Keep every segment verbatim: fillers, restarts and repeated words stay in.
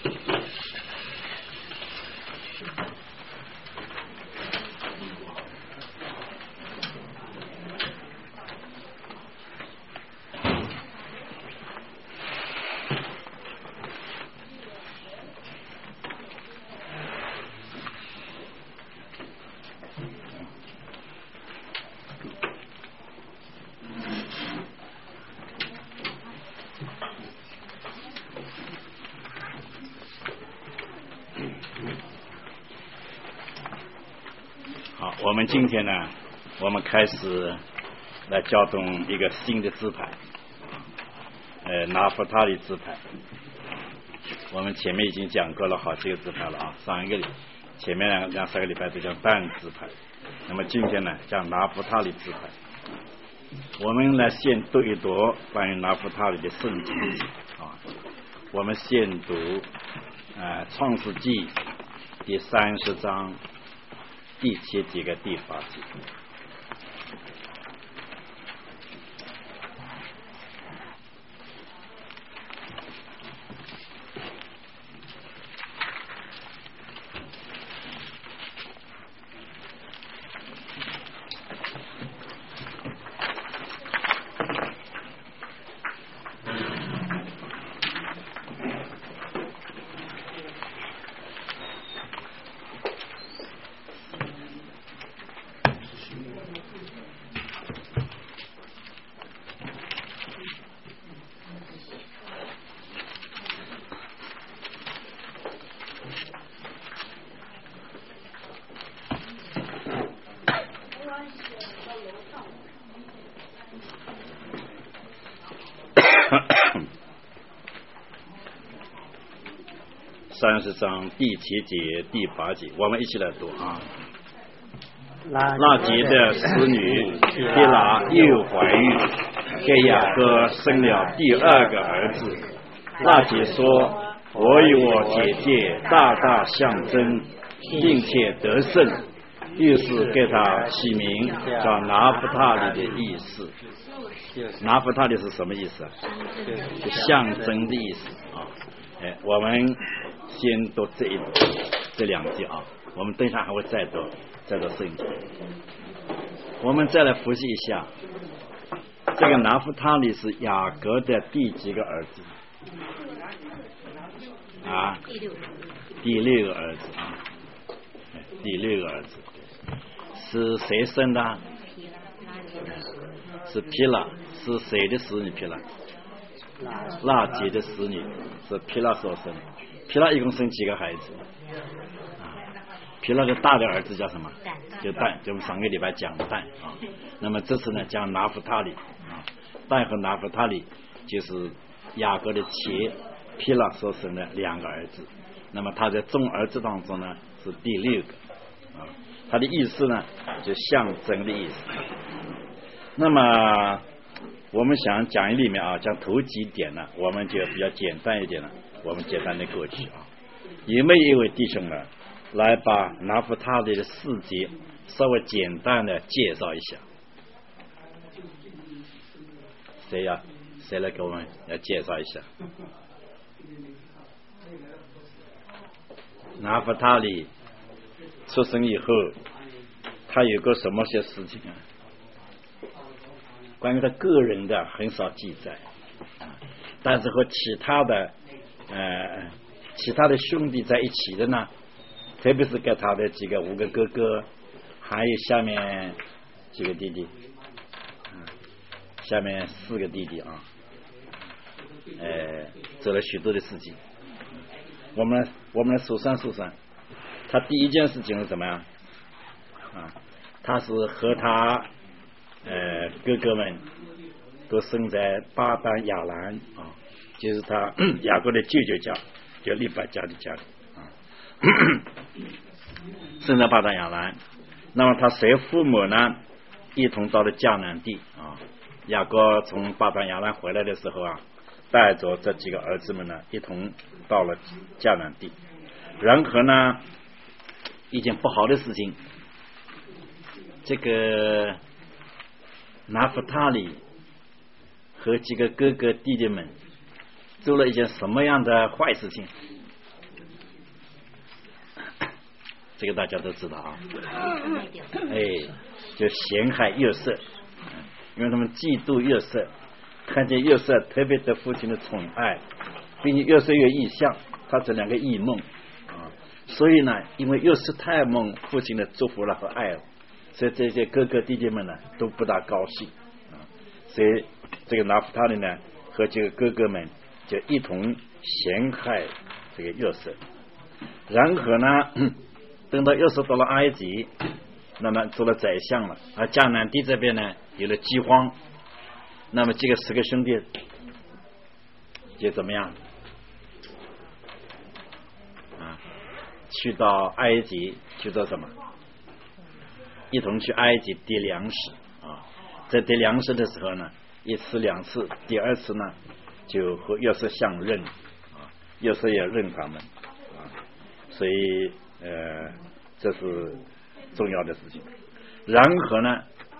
好，我们今天呢，我们开始来教动一个新的支派，呃，拿弗他利支派。我们前面已经讲过了好几个支派了啊，上一个礼前面两两三个礼拜都讲但支派，那么今天呢讲拿弗他利支派。我们来先读一读关于拿弗他利的圣经啊，我们先读呃创世纪第三十章第七节跟第八节。三十章第七节第八节，我们一起来读啊。那节的使女毗拉又怀孕，给雅各生了第二个儿子。那节说：我与我姐姐大大相争，并且得胜，于是给他起名叫拿弗他利的意思。拿弗他利是什么意思啊？是象征的意思啊。哎，我们先读这一这两节啊，我们等一下还会再读再读圣经。我们再来复习一下，这个拿弗他利是雅各的第几个儿子啊？第六个儿子啊，第六个儿子是谁生的？是毗拉，是谁的使女毗拉？拉结的使女是毗拉所生。毗拉一共生几个孩子？啊，毗拉的大的儿子叫什么？就但，就我们上个礼拜讲的但啊。那么这次呢讲拿弗他利啊，但和拿弗他利就是雅各的妻毗拉所生的两个儿子。那么他在众儿子当中呢是第六个啊，他的意思呢就象征的意思。那么我们想讲义里面啊，讲头几点呢，我们就比较简单一点了，我们简单的过去啊。有没有一位弟兄呢，来把拿弗他利的事迹稍微简单的介绍一下？谁呀、啊？谁来给我们来介绍一下？拿弗他利出生以后，他有过什么些事情啊？关于他个人的很少记载，但是和其他的呃其他的兄弟在一起的呢，特别是跟他的几个五个哥哥，还有下面几个弟弟，下面四个弟弟啊，呃，做了许多的事情。我们我们来数算数算，他第一件事情是什么呀？啊，他是和他呃哥哥们都生在巴丹亚兰啊，就是他雅各的舅舅家，就利百加的家里啊，生在巴丹亚兰。那么他随父母呢一同到了迦南地啊。雅各从巴丹亚兰回来的时候啊，带着这几个儿子们呢一同到了迦南地。然后呢，一件不好的事情，这个拿弗他利和几个哥哥弟弟们做了一件什么样的坏事情这个大家都知道啊。哎，就陷害约瑟，因为他们嫉妒约瑟，看见约瑟特别得父亲的宠爱，并且约瑟有异象，他这两个异梦啊，所以呢，因为约瑟太蒙父亲的祝福了和爱了，所以这些哥哥弟弟们呢都不大高兴啊，所以这个拿弗他利呢和这个哥哥们就一同陷害这个约瑟。然后呢，等到约瑟到了埃及，那么做了宰相了，而迦南地这边呢有了饥荒，那么这个十个兄弟就怎么样啊？去到埃及去做什么？一同去埃及递粮食啊！在递粮食的时候呢，一次两次，第二次呢就和约瑟相认啊，约瑟也认他们啊，所以呃这是重要的事情。然后呢，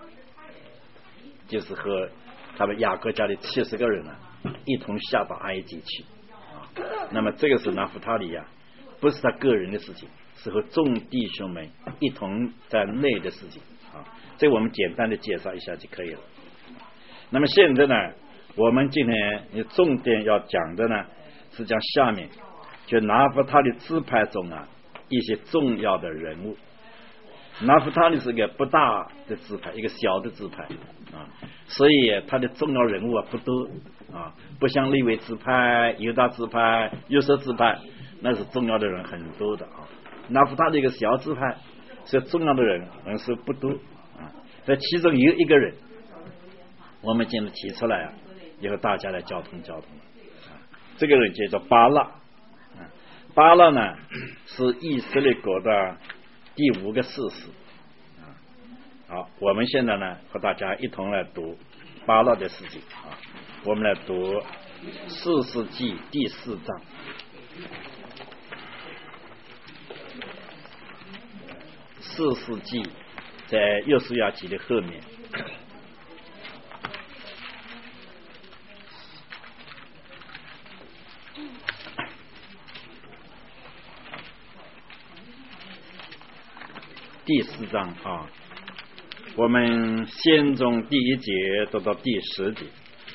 就是和他们雅各家的七十个人呢一同下到埃及去啊。那么这个是拿弗他利呀，不是他个人的事情，是和众弟兄们一同在内的事情啊。这我们简单的介绍一下就可以了。那么现在呢，我们今天重点要讲的呢是讲下面就拿弗他利支派中啊一些重要的人物。拿弗他利是一个不大的支派，一个小的支派啊，所以他的重要人物啊不多啊，不像利未支派、犹大支派、约瑟支派，那是重要的人很多的啊。拿弗他利一个小支派，所以重要的人人数不多啊。在其中有一个人，我们今天提出来啊，以后大家来交通交通啊。这个人叫做巴勒啊，巴勒呢是以色列国的第五个士师啊。好，我们现在呢和大家一同来读巴勒的事情啊。我们来读士师记第四章。士师记在约书亚记的后面。第四章啊，我们先从第一节读到第十节，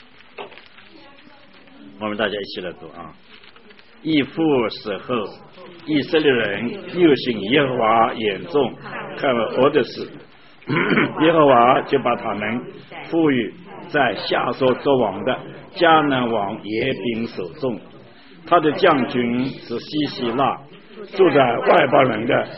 我们大家一起来读啊。以父死后，以色列人又行耶和华眼中看为恶的事，耶和华就把他们赋予在夏所作王的迦南王耶宾手中，他的将军是西西拉，住在外邦人的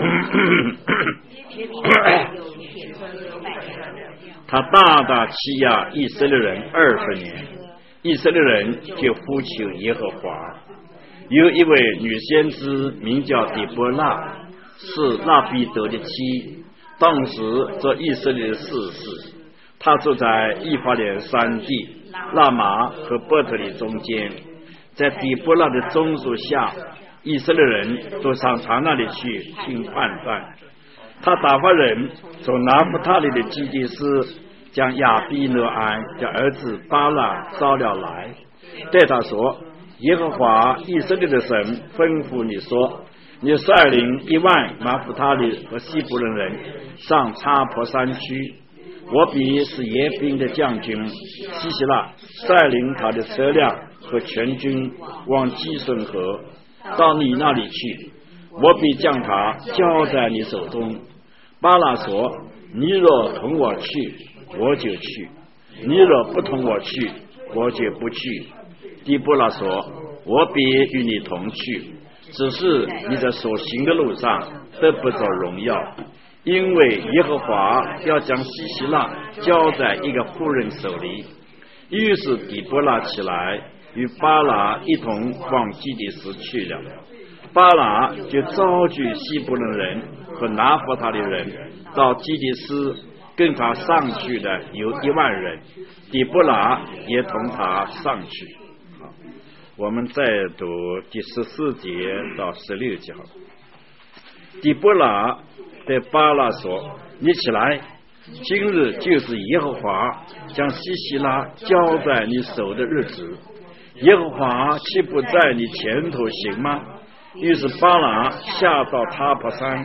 他大大欺压以色列人二十年，以色列人就呼求耶和华。有一位女先知名叫底波拉，是拉比德的妻，当时做以色列的士师，她住在以法莲山地拉玛和伯特利中间，在底波拉的棕树下，以色列人都上他那里去听判断。他打发人从拿弗他利的基地斯将亚比挪安的儿子巴拉招了来，对他说：耶和华以色列的神吩咐你说，你率领一万拿弗他利和西布伦人上插坡山区，我必使耶宾的将军西西拉率领他的车辆和全军往基顺河到你那里去，我必将他交在你手中。巴拉说：你若同我去，我就去；你若不同我去，我就不去。底波拉说：我必与你同去，只是你在所行的路上得不着荣耀，因为耶和华要将西西拉交在一个妇人手里。于是底波拉起来，与巴拉一同往基底斯去了。巴拉就召集西布伦人和拿弗他利人到基底斯，跟他上去的有一万人，底波拉也同他上去。好，我们再读第十四节到十六节。底波拉对巴拉说：你起来，今日就是耶和华将西西拉交在你手的日子，耶和华岂不在你前头行吗？于是巴拉下到塔坡山，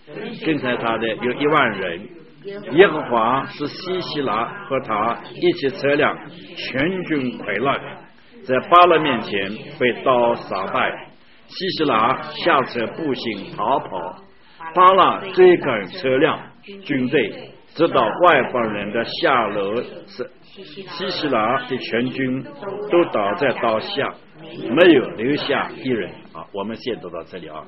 跟随他的有一万人。耶和华使西西拉和他一起车辆全军溃烂，在巴勒面前被刀杀败。西西拉下车步行逃跑，巴勒追赶车辆军队，直到外邦人的下楼时，西西拉的全军都倒在刀下，没有留下一人。啊，我们先读到这里啊。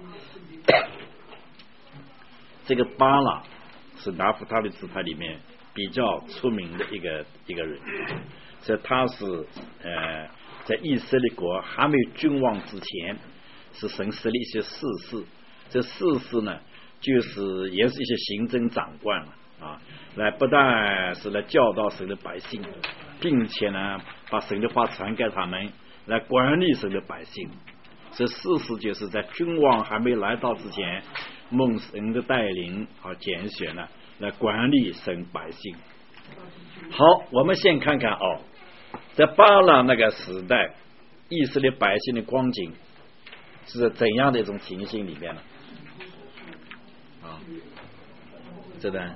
这个巴勒是拿弗他利支派里面比较出名的一个一个人，所以他是呃在以色列国还没有君王之前，是神设立一些士师，这士师呢就是也是一些行政长官啊，来不但是来教导神的百姓，并且呢把神的话传给他们，来管理神的百姓。这士师就是在君王还没来到之前，蒙神的带领和拣选呢，来管理神百姓。好，我们先看看哦，在巴勒那个时代，以色列百姓的光景是怎样的一种情形里面呢？啊，这段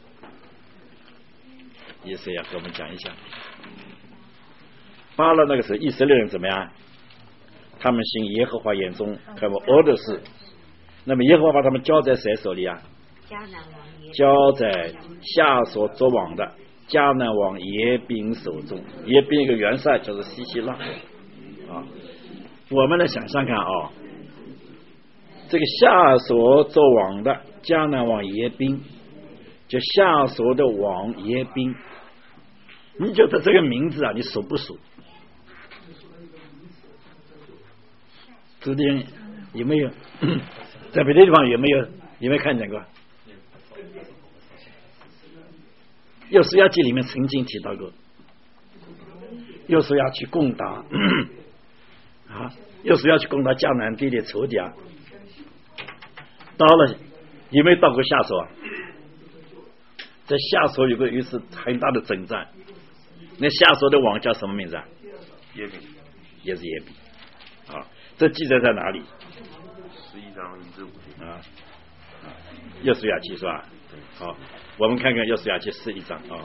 也是要给我们讲一下。巴勒那个时候，以色列人怎么样？他们行耶和华眼中看不恶的事。那么耶和华把他们交在谁手里啊？交在夏所作王的迦南王耶宾手中。耶宾一个元帅就是西西拉啊。我们来想想看啊，这个夏所作王的迦南王耶宾，就夏所的王耶宾，你觉得这个名字啊，你熟不熟？这里有没有在别的地方有没有有没有看见过？约书亚记里面曾经提到过，约书亚去攻打啊，约书亚去攻打迦南地的仇敌啊，到了有没有到过夏所？在夏所有个有一次很大的征战，那夏所的王叫什么名字啊？ 耶比， 也是耶比啊。这记载在哪里？ 十一章一至五节啊，约书亚记是吧？好，我们看看约书亚记十一章啊。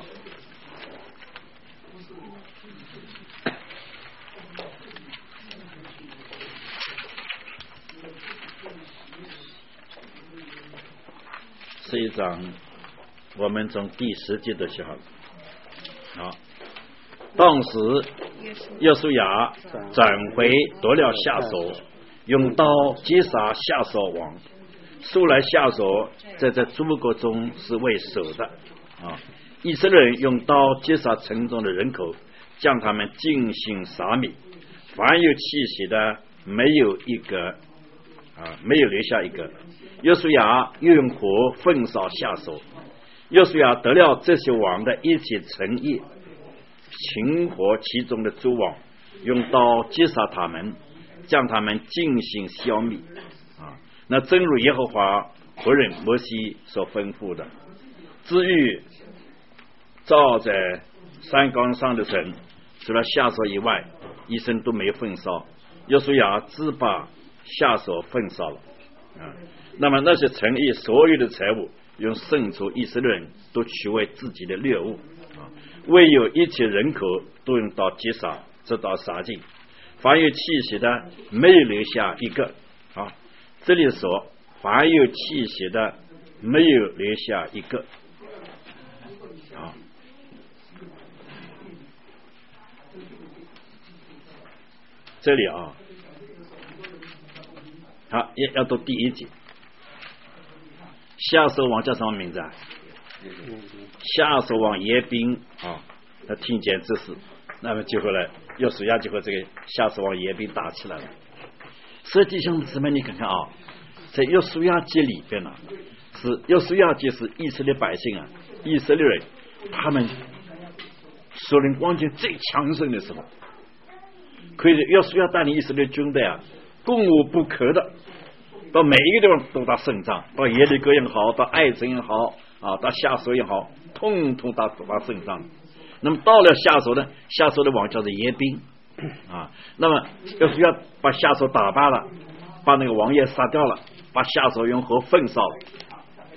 十一章，我们从第十节读起好了。好，当时约书亚转回夺了夏所，用刀击杀夏所王。素来夏所在这诸国中是为首的啊。以色列人用刀击杀城中的人口，将他们进行杀灭，凡有气息的没有一个啊，没有留下一个。约书亚用火焚烧夏所，约书亚得了这些王的一切诚意，擒获其中的诸王，用刀击杀他们，将他们进行消灭啊。那正如耶和华仆人摩西所吩咐的，至于照在山岗上的神，除了夏所以外，一生都没有焚烧。约书亚只把夏所焚烧了啊。那么那些城邑所有的财物，用牲畜以色列人都取为自己的掠物啊，唯有一切人口都用刀击杀，直到杀尽，凡有气息的没有留下一个啊。这里说凡有气息的没有留下一个啊。这里啊，好，要要读第一节。夏所王叫什么名字啊？夏所王耶宾啊，他听见这事，那么就后来约书亚就和这个夏所王耶宾打起来了。实际上姊妹你看看啊，在约书亚记里边呢、啊，是约书亚记是以色列百姓啊，以色列人他们属灵光景最强盛的时候，可以约书亚带领以色列军队啊，攻无不克的。到每一个地方都打胜仗，到耶利哥也好，到艾城也好啊，到夏所也好，通通打打胜仗。那么到了夏所呢，夏所的王叫做耶宾啊。那么要是要把夏所打败了，把那个王爷杀掉了，把夏所用火焚烧了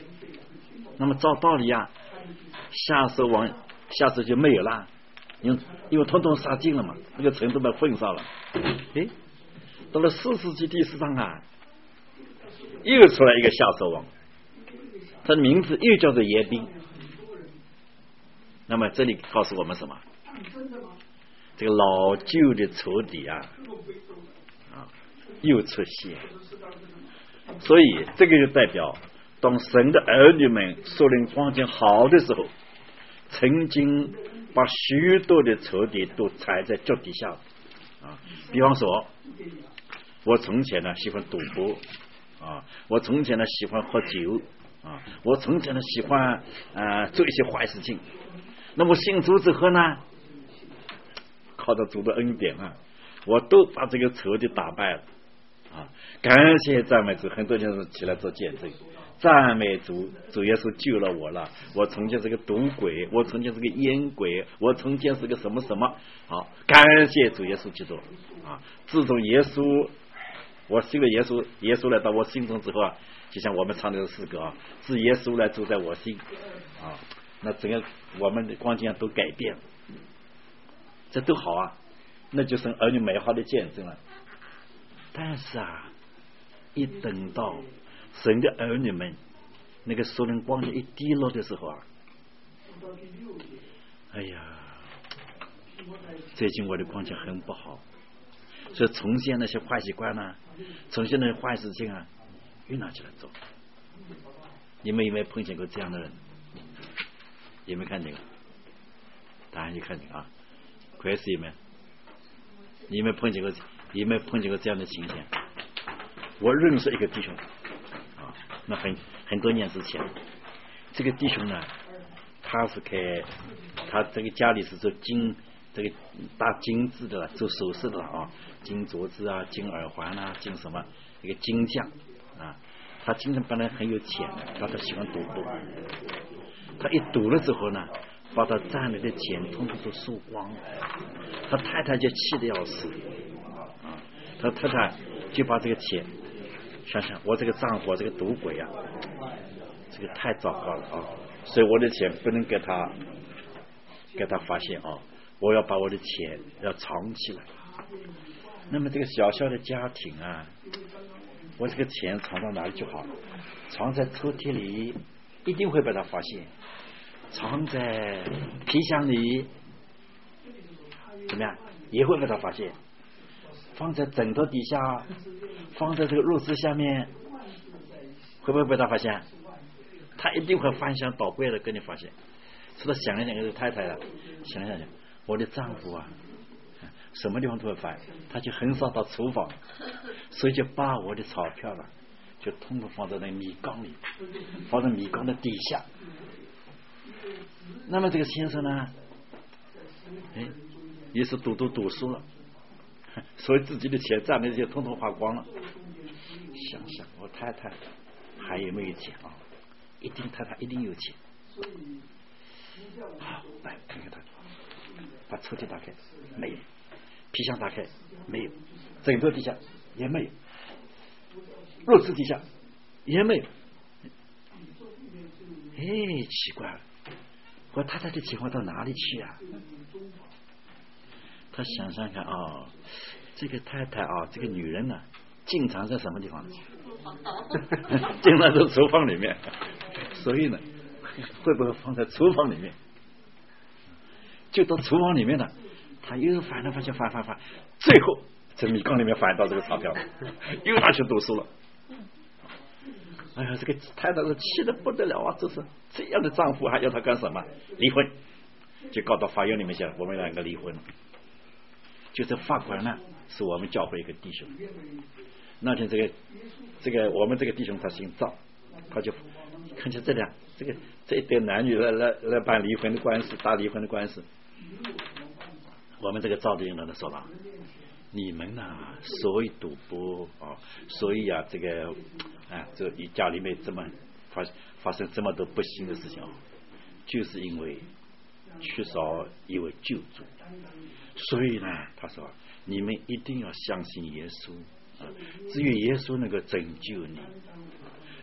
那么照道理啊，下手王下手就没有了，因为因为统统杀尽了嘛，那个城都被焚烧了。诶，到了四世纪第四章啊，又出来一个下手王，他的名字又叫做耶宾。那么这里告诉我们什么？这个老旧的仇敌啊，啊，又出现。所以这个就代表，当神的儿女们属灵光景好的时候，曾经把许多的仇敌都踩在脚底下啊。比方说，我从前呢喜欢赌博啊，我从前呢喜欢喝酒啊，我从前呢喜欢啊做一些坏事情。那么信主之后呢，靠着主的恩典啊，我都把这个仇敌打败了啊！感谢赞美主，很多人起来做见证，赞美主，主耶稣救了我了。我从前是个赌鬼，我从前是个烟鬼，我从前是个什么什么。好，感谢主耶稣基督啊！自从耶稣，我信了耶稣，耶稣来到我心中之后啊，就像我们唱的诗歌啊，是耶稣来住在我心啊。那整个我们的光景都改变了，这都好啊，那就是儿女美好的见证了。但是啊，一等到神的儿女们那个属灵光景一低落的时候啊，哎呀，最近我的光景很不好，所以重现那些坏习惯啊，重现那些坏事情啊，又拿起来做。你们有没有碰见过这样的人？有没有看见过？当然有看见啊，快是有没有？你有没有碰见过？有没有碰见过这样的情形？我认识一个弟兄啊，那很很多年之前，这个弟兄呢，他是开他这个家里是做金这个大金子的了，做首饰的了啊，金镯子啊，金耳环啊，金什么一个金匠啊，他经常本来很有钱，但他喜欢赌博。他一赌了之后呢，把他赚来的钱统统都输光了，他太太就气得要死啊！他太太就把这个钱，想想我这个丈夫这个赌鬼啊，这个太糟糕了啊！所以我的钱不能给他给他发现啊，我要把我的钱要藏起来。那么这个小小的家庭啊，我这个钱藏到哪里就好？藏在抽屉里，一定会被他发现。藏在皮箱里怎么样也会被他发现，放在枕头底下，放在这个褥子下面，会不会被他发现？他一定会翻箱倒柜的跟你发现。除了想一想，这个太太啊，想想想，我的丈夫啊，什么地方都会翻，他就很少到厨房，所以就把我的钞票了，就通通放在那米缸里，放在米缸的底下。那么这个先生呢，哎，也是赌赌赌输了，所以自己的钱赚的就统统花光了。想想我太太还有没有钱啊？一定太太一定有钱。好，来看看他，把抽屉打开，没有；皮箱打开，没有；枕头底下也没有；褥子底下也没有。哎，奇怪了。我太太的钱花到哪里去啊？他想想看哦，这个太太啊，这个女人呢、啊，经常在什么地方？经常在厨房里面，所以呢，会不会放在厨房里面？就到厨房里面呢，他又翻来翻去翻翻翻，最后在米缸里面翻到这个钞票，又拿去读书了。哎呀，这个太太是气得不得了啊！这是这样的丈夫还要他干什么？离婚，就告到法院里面去了，我们两个离婚了。就这法官呢，是我们教会一个弟兄。那天这个这个我们这个弟兄他姓赵，他就看见这两这个这一对男女来来来办离婚的官司，打离婚的官司。我们这个赵弟兄呢说了，你们呐、啊，所以赌博啊，所以啊，这个啊，这家里面这么发发生这么多不幸的事情啊，就是因为缺少一位救主。所以呢，他说你们一定要相信耶稣啊，只有耶稣能够拯救你。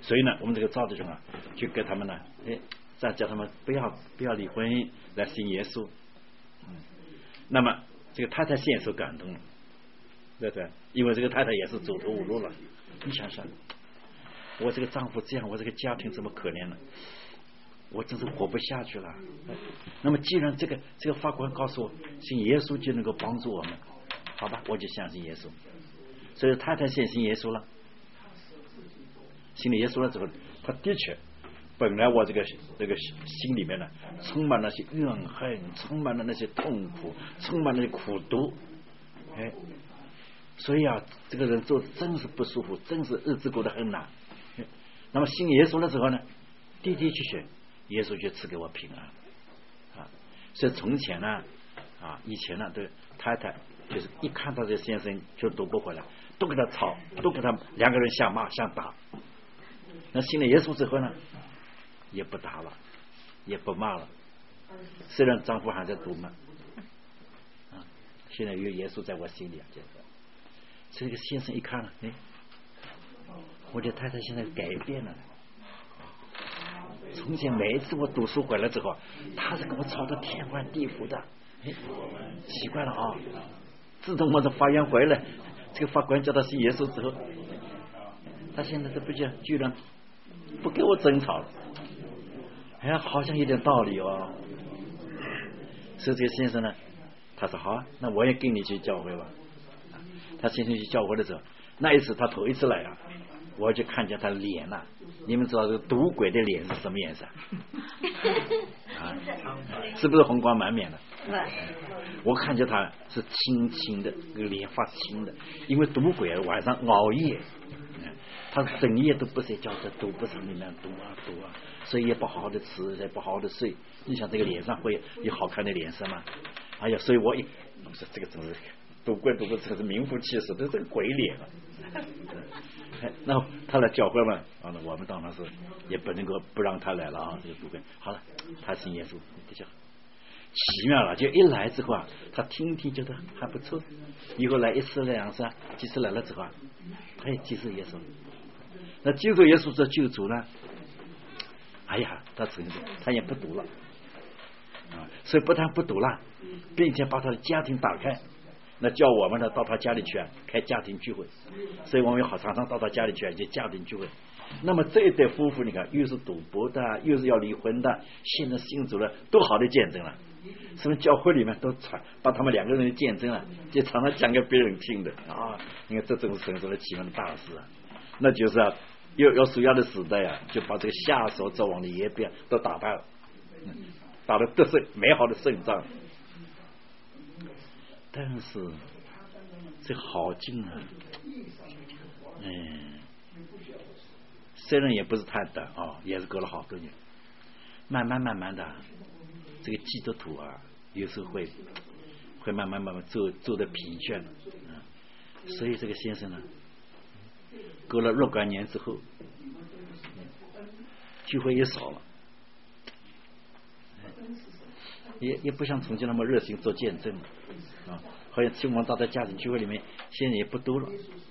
所以呢，我们这个赵弟兄啊，就给他们呢，哎，再叫他们不要不要离婚，来信耶稣。嗯，那么这个太太先受感动了，对不对？因为这个太太也是走投无路了。你想想，我这个丈夫这样，我这个家庭这么可怜了，我真是活不下去了。那么既然这个这个法官告诉我信耶稣就能够帮助我们，好吧，我就相信耶稣。所以太太先信耶稣了，信了耶稣了之后，他的确本来我这个这个心里面呢充满了些怨恨，充满了那些痛苦，充满了些苦毒，哎，所以啊，这个人做真是不舒服，真是日子过得很难。那么信耶稣的时候呢，的的确确耶稣就赐给我平安啊。所以从前呢啊，以前呢，对太太就是一看到这个先生就躲不回来，都跟他吵，都跟他两个人相骂相打。那信了耶稣之后呢，也不打了，也不骂了。虽然丈夫还在毒骂啊，现在有耶稣在我心里啊，这个先生一看了，哎，我的太太现在改变了。从前每一次我读书回来之后，他是跟我吵得天翻地覆的。哎，奇怪了啊！自从我从法院回来，这个法官叫他信耶稣之后，他现在都不讲，居然不跟我争吵了。哎，好像有点道理哦。所以这个先生呢，他说好啊，那我也跟你去教会吧。他先生去教会的时候，那一次他头一次来啊，我就看见他脸了、啊。你们知道这个赌鬼的脸是什么颜色？啊，是不是红光满面的？我看见他是青青的，脸发青的，因为赌鬼晚上熬夜，他整夜都不睡觉，在赌博场里面赌啊赌啊，所以也不好好的吃，也不好好的睡。你想这个脸上会有好看的脸色吗？哎呀，所以我一我说这个真是赌鬼赌博，这个是名副其实的这个鬼脸啊。那他来教会嘛，啊，我们当然是也不能够不让他来了啊，这个赌鬼。好了，他信耶稣，这就奇妙了。就一来之后啊，他听听觉得还不错，以后来一次两次，几次来了之后啊，他也接受耶稣。那接受耶稣这救主呢？哎呀，他承认他也不赌了啊，所以不但不赌了，并且把他的家庭打开。那叫我们呢到他家里去啊，开家庭聚会，所以我们好常常到他家里去啊，就家庭聚会。那么这一对夫妇，你看又是赌博的，又是要离婚的，现在信主了，都好的见证了。什么教会里面都传，把他们两个人的见证啊，就常常讲给别人听的啊。你看这种神说的奇妙的大事啊，那就是啊，要要属亚的时代啊，就把这个下手造王的耶边都打败了，打得得胜美好的胜仗。但是这好劲啊，嗯，虽然也不是太短啊，也是隔了好多年，慢慢慢慢的，这个基督徒啊，有时候会会慢慢慢慢走走的疲倦了、啊，所以这个先生呢，隔了若干年之后，聚会也少了，也也不像从前那么热心做见证了。啊，好像希望到他家庭聚会里面，现在也不多了。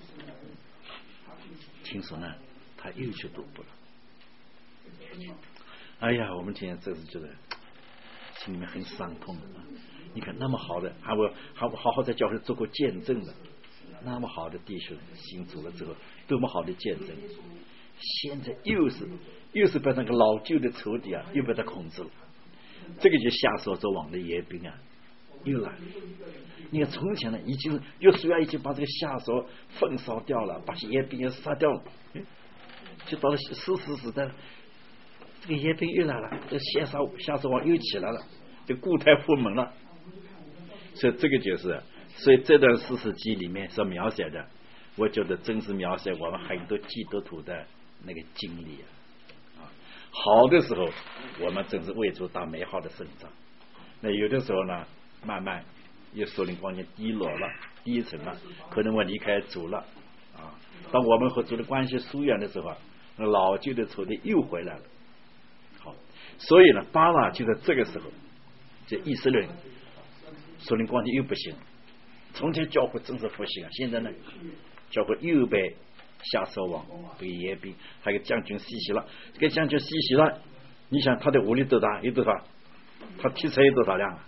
听说呢，他又去赌博了。哎呀，我们现在真是觉得心里面很伤痛啊！你看那么好的，还我还好好在教会做过见证的，那么好的弟兄信主了之后，多么好的见证，现在又是又是被那个老旧的仇敌啊，又被他控制了。这个就下手做王的耶兵啊！又来，你看从前呢，已经约书亚已经把这个下手焚烧掉了，把耶兵也杀掉了，就到了士师时代了，这个耶兵又来了，这下手下手王又起来了，就固态复萌了。所以这个就是，所以这段士师记里面所描写的，我觉得真是描写我们很多基督徒的那个经历啊。好的时候，我们真是为主打美好的胜仗。那有的时候呢，慢慢又属灵光景低落了，低沉了，可能我离开主了啊。当我们和主的关系疏远的时候，那老旧的仇敌又回来了。好，所以呢，巴拉就在这个时候，这以色列人属灵光景又不行。从前教会真是复兴啊，现在呢，教会又被夏手王被耶宾，还有将军西西拉。这个将军西西拉，你想他的武力多大？有多少？他铁车有多少辆啊？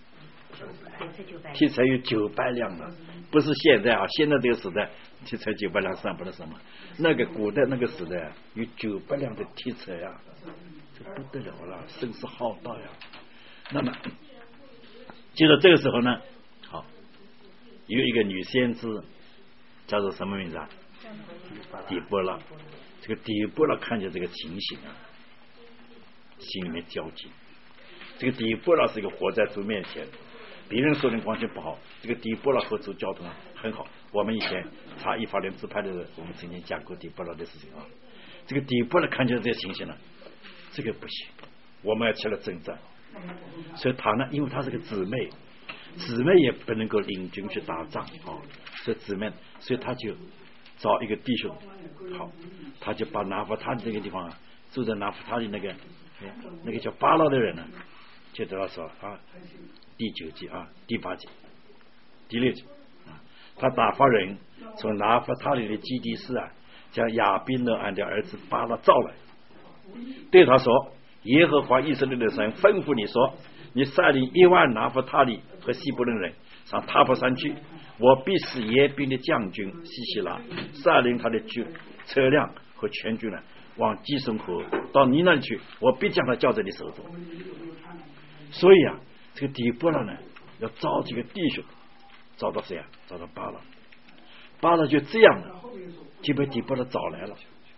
铁车有九百辆了，不是现在啊！现在这个时代，铁车九百辆算不得什么。那个古代那个时代有九百辆的铁车呀，这不得了了，声势浩大呀。那么，就在这个时候呢，好，有一个女先知，叫做什么名字啊？底波拉。这个底波拉看见这个情形啊，心里面焦急。这个底波拉是一个活在主面前，别人说的光景不好，这个底波拉和主交通很好。我们以前查以法莲支派的人，我们曾经讲过底波拉的事情啊。这个底波拉看见这个情形了，这个不行，我们要起来征战。所以他呢，因为他是个姊妹，姊妹也不能够领军去打仗啊，所以姊妹，所以他就找一个弟兄，好，他就把拿弗他利这个地方啊，住在拿弗他利那个那个叫巴拉的人呢，就对他说啊，第九节啊，第八节，第六节啊，他打发人从拿弗他利的基地市啊，将亚宾勒安的儿子巴拉召来，对他说：耶和华以色列的神吩咐你说，你率领一万拿弗他利和西布伦人上塔伯山去，我必使耶宾的将军西西拉率领他的军车辆和全军呢，往基顺河到你那里去，我必将他交在你手中。所以啊，这个底波拉呢，要招几个弟兄，找到谁啊？找到巴拉。巴拉就这样了，就被底波拉找来了。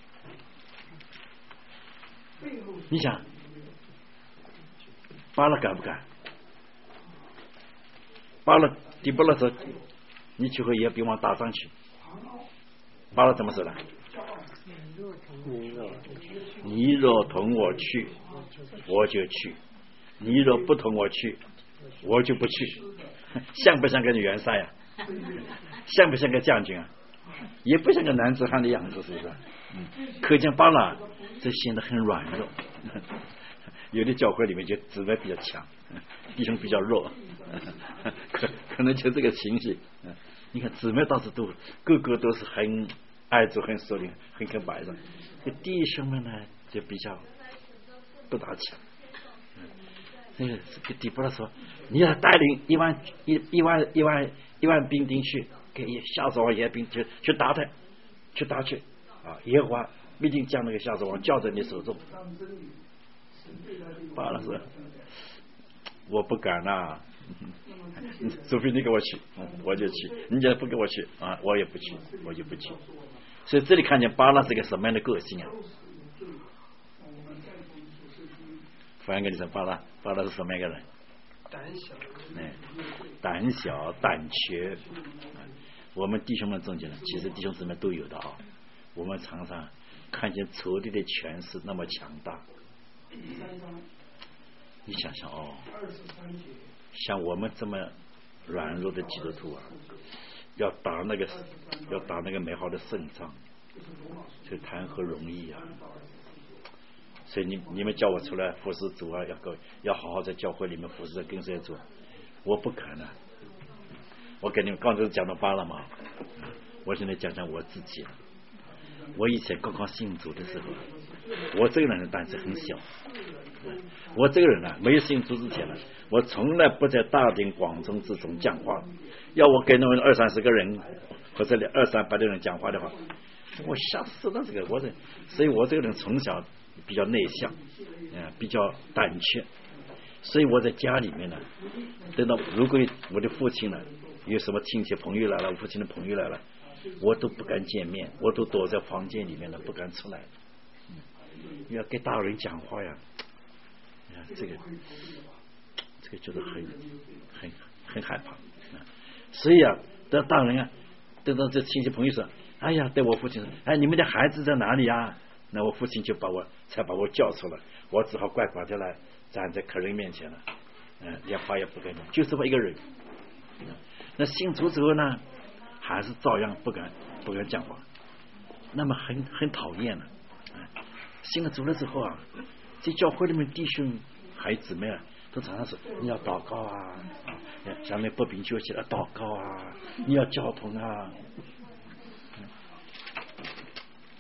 你想，巴拉敢不敢？巴拉底波拉说：“你去和耶宾王打仗去。”巴拉怎么说呢？你若同我去，我就去；你若不同我去，我就不去。像不像个元帅呀、啊？像不像个将军啊？也不像个男子汉的样子，是不是？嗯，可见巴拉这显得很软弱。有的教会里面就姊妹比较强，弟兄比较弱，可可能就这个情形。你看姊妹倒是都个个都是很爱主、很属灵、很肯摆上，这弟兄们呢就比较不大强。那个底波拉说：“你要带领一万一一万一万一万兵丁去给夏手王耶宾去去打他，去打去啊！耶和华必定将那个夏手王交在你手中。”巴拉说：“我不敢呐、啊，除非你给我去，我就去；你要不给我去啊，我也不去，我就不去。”所以这里看见巴拉是个什么样的个性啊？反跟你说，巴拉巴拉是什么样一个人？ 胆小， 哎，胆小胆怯。我们弟兄们中间呢，其实弟兄姊妹都有的啊。我们常常看见仇敌的权势那么强大，你想想哦，像我们这么软弱的基督徒啊，要打那个要打那个美好的胜仗，这谈何容易啊！所以你你们叫我出来服侍主啊，要够要好好在教会里面服侍跟随主，我不可能。我跟你们刚才讲到巴拉嘛，我现在讲讲我自己了。我以前刚刚信主的时候，我这个人的胆子很小。我这个人啊，没有信主之前呢，我从来不在大庭广众之中讲话。要我跟那么二三十个人或者二三百的人讲话的话，我吓死了。这个我这，所以我这个人从小比较内向，呃，比较胆怯。所以我在家里面呢，等到如果我的父亲呢有什么亲戚朋友来了，我父亲的朋友来了，我都不敢见面，我都躲在房间里面了，不敢出来。要跟大人讲话呀，这个这个就是很很很害怕。所以啊，等大人啊，等到这亲戚朋友说：“哎呀，对我父亲说，哎，你们的孩子在哪里啊？”那我父亲就把我才把我叫出来，我只好乖乖的来站在客人面前了，嗯、呃，连话也不敢讲，就这么一个人。嗯、那信主之后呢，还是照样不敢不敢讲话，那么很很讨厌了。嗯、信了主了之后啊，在教会里面弟兄还有姊妹啊，都常常说你要祷告啊，啊，下面不平就起来祷告啊，你要交通啊。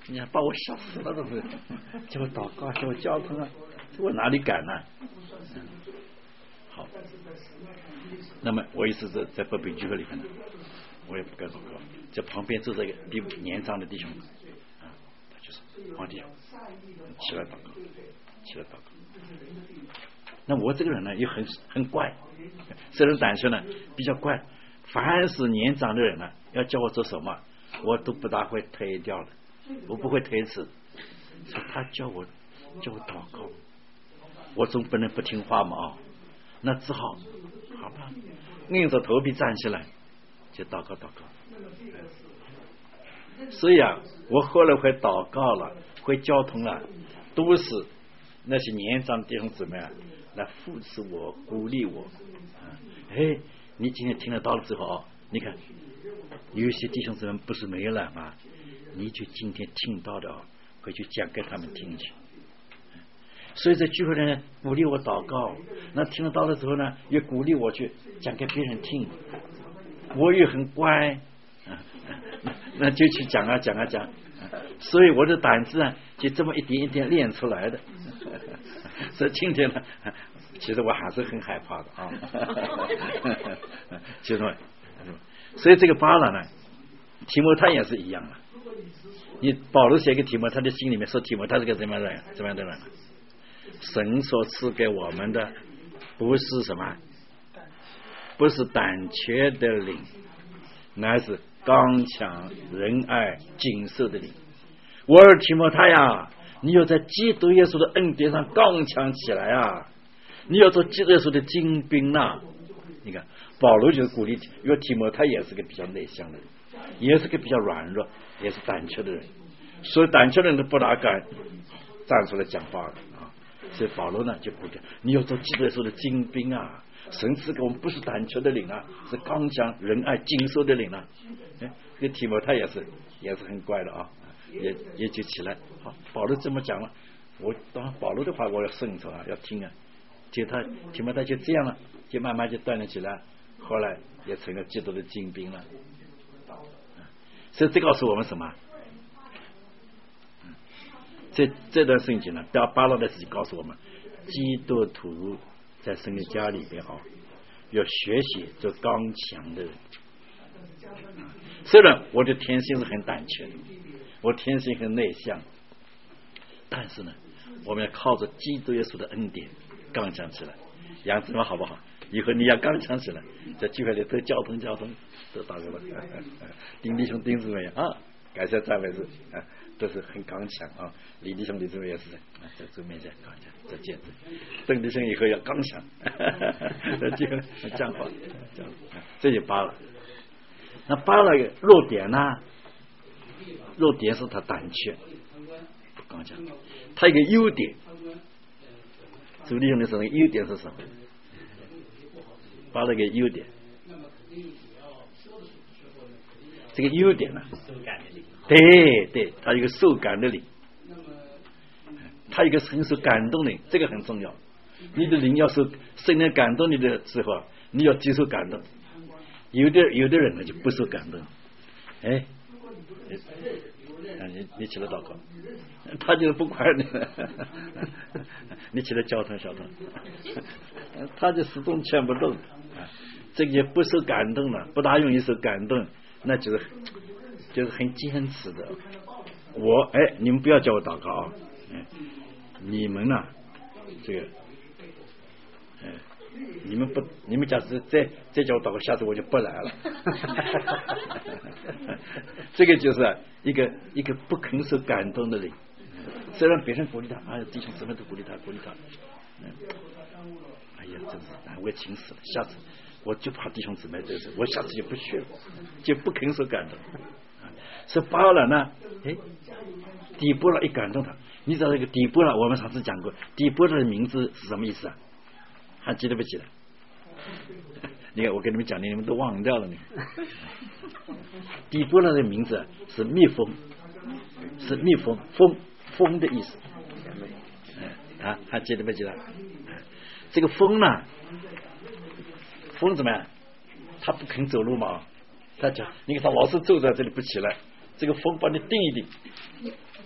你还把我吓死了，都是叫我祷告，叫我交通啊，我哪里敢呢、啊嗯？好，那么我也是在在北北聚会里面的，我也不敢祷告，在旁边坐着一个比年长的弟兄啊，他就是王弟兄，起来祷告，起来祷告。那我这个人呢，又很很怪，虽然胆怯呢比较怪，凡是年长的人呢，要叫我做什么，我都不大会推掉的。我不会推辞，所以他叫我叫我祷告，我总不能不听话嘛啊、哦，那只好好吧，硬着头皮站起来就祷告祷告。所以啊，我后来会祷告了，会交通了，都是那些年长弟兄姊妹啊来扶持我、鼓励我。哎，你今天听得到了之后啊，你看有些弟兄姊妹不是没有来吗？你就今天听到的，回去讲给他们听去。所以在聚会呢，鼓励我祷告，那听得到了之后呢，也鼓励我去讲给别人听。我也很乖，那就去讲啊讲啊讲。所以我的胆子啊，就这么一点一点练出来的。所以今天呢，其实我还是很害怕的啊。其实，所以这个巴拉呢，提摩太也是一样的。你保罗写给提摩太的心里面说，提摩太是个怎么样的人？怎么样的人？神所赐给我们的不是什么，不是胆怯的灵，乃是刚强、仁爱、谨守的灵。我儿提摩太呀，你要在基督耶稣的恩典上刚强起来啊！你要做基督耶稣的精兵啊！你看，保罗就是鼓励，因为提摩太也是个比较内向的人，也是个比较软弱，也是胆怯的人，所以胆怯的人都不大敢站出来讲话啊。所以保罗呢就鼓励你要做基督耶稣的精兵啊！神赐给我们不是胆怯的灵啊，是刚强、仁爱、谨守的灵啊。哎，这提摩太也是也是很乖的啊，也也就起来。好，保罗这么讲了，我当然保罗的话我要顺从啊，要听啊。就他提摩太就这样了，就慢慢就锻炼起来，后来也成了基督的精兵了。所以这告诉我们什么？这这段圣经呢，巴巴拉的事情告诉我们，基督徒在神的家里边啊，要学习做刚强的人。虽然我的天性是很胆怯，我天性很内向，但是呢，我们要靠着基督耶稣的恩典刚强起来。杨子们好不好？以后你要刚强起来，在聚会里都交通交通都打过了。丁弟兄丁姊妹啊，感谢赞美主啊，都是很刚强啊。李弟兄李姊妹也是在主面前刚强，这见证。邓弟兄以后要刚强，这就讲话，这就罢了。那罢了弱点呢？弱点是他胆怯，不刚强。他一个优点，主弟兄的时候，优点是什么？把那个优点，这个优点呢、啊？对对，他一个受感的灵，他一个很受感动的灵，这个很重要。你的灵要受圣灵感动你的时候，你要接受感动。有的有的人呢就不受感动，哎，你你起来祷告，他就是不管你，你起来交通交通，他就始终劝不动。这个也不受感动了，不大容易受感动，那就是就是很坚持的。我哎，你们不要叫我祷告啊！哎，你们呢、啊？这个，哎，你们不，你们假设再再叫我祷告，下次我就不来了。这个就是一个一个不肯受感动的人，虽然别人鼓励他，哎，弟兄姊妹都鼓励他，鼓励他，嗯，哎呀，真是难为情死了，下次。我就怕弟兄姊妹这事，我下次就不去了，就不肯受感动。是巴了呢？哎，底波了一感动他，你知道这个底波了？我们上次讲过，底波了的名字是什么意思啊？还记得不记得？你看我跟你们讲的，你们都忘掉了。你底波了的名字是蜜蜂，是蜜蜂，蜂蜂的意思。啊，还记得不记得？这个蜂呢？蜂怎么样？他不肯走路嘛，他讲，你看他老是坐在这里不起来，这个蜂把你定一定，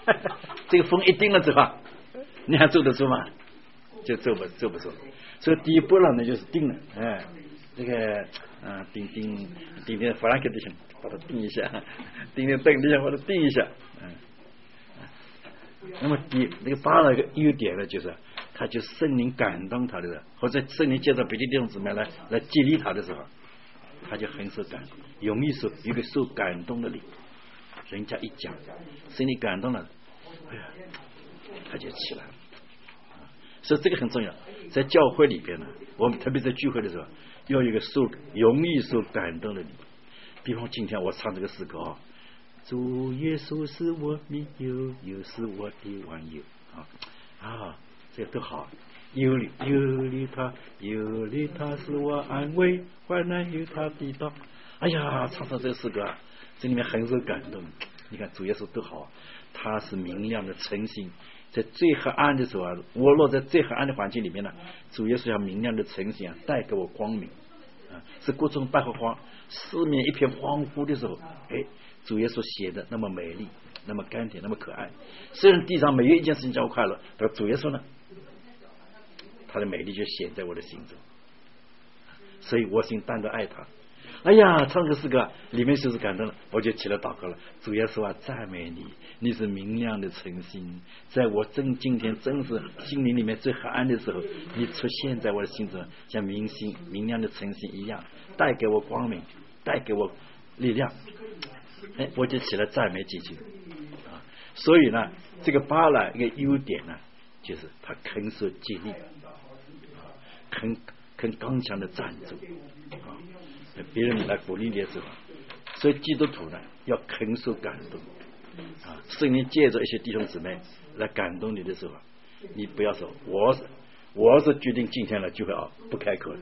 这个风一定了之后，你还坐得住吗？就坐不坐不住。所以第一波浪呢就是定了，哎，这个嗯、呃，定定定定弗兰克地形，把它定一下，定定灯底下把它定一下，嗯。那么第那个巴勒个优点呢，就是他就圣灵感动他的时候，或者圣灵借着别的弟兄姊妹来来激励他的时候，他就很受感动，容易受有个受感动的灵。人家一讲，圣灵感动了，哎呀，他就起来了。所以这个很重要，在教会里边呢，我们特别在聚会的时候，要有一个受容易受感动的灵。比方今天我唱这个诗歌啊。主耶稣是我的友，又是我的万有啊啊，这个都好。有你有你他，有你他是我安慰，患难有他抵挡。哎呀，唱唱这个诗歌，这里面很受感动。你看主耶稣多好，他是明亮的晨星，在最黑暗的时候啊，我落在最黑暗的环境里面呢，主耶稣像明亮的晨星啊，带给我光明啊，是各种百合花，四面一片荒芜的时候，哎。主耶稣写的那么美丽，那么甘甜，那么可爱。虽然地上没有一件事情叫我快乐，但主耶稣呢，他的美丽就显在我的心中，所以我心单单爱他。哎呀，唱个诗歌里面就是感动了，我就起来祷告了。主耶稣啊，赞美你，你是明亮的晨星，在我正今天真是心灵里面最黑暗的时候，你出现在我的心中，像明星明亮的晨星一样，带给我光明，带给我力量。哎，我就起来赞美几句啊！所以呢，这个巴勒一个优点呢，就是他肯受激励，肯肯刚强的站住啊！别人来鼓励你的时候，所以基督徒呢要肯受感动啊！圣灵借着一些弟兄姊妹来感动你的时候，你不要说我是我是决定今天了就会啊不开口了，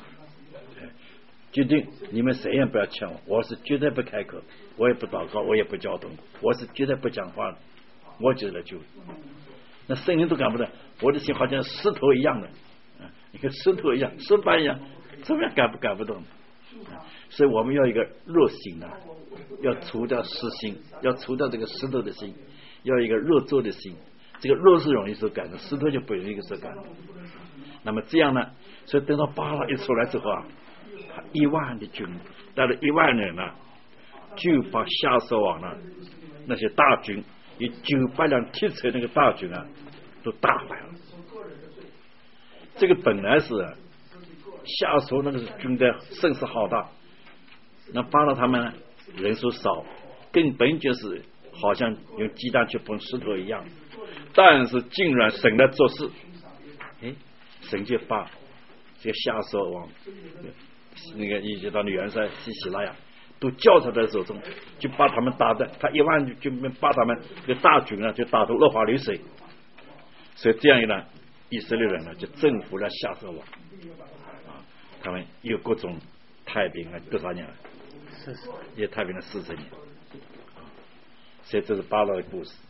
决定你们谁也不要劝我，我是绝对不开口，我也不祷告，我也不交通，我是绝对不讲话的，我就来救。那圣灵都赶不得，我的心好像石头一样的，啊，你看石头一样，石板一样，怎么样赶不赶不动？啊，所以我们要一个热心啊，要除掉实心，要除掉这个石头的心，要一个热做的心。这个热是容易受感动，石头就不容易受感动。那么这样呢，所以等到巴勒一出来之后啊。一万的军带了一万人呢，就把夏手王呢那些大军以九百辆铁车那个大军啊都打败了。这个本来是夏手那个军队声势浩大，那巴勒他们人数少，根本就是好像用鸡蛋去碰石头一样，但是竟然神来做事，哎，神就把这个夏手王。那个一直到元帅西西拉呀，都交在他手中，就把他们打的，他一万就把他们这个大军啊，就打得落花流水。所以这样一来，以色列人呢就征服了夏手王啊，他们有各种太平啊，多少年了？也太平了四十年。所以这是巴勒的故事。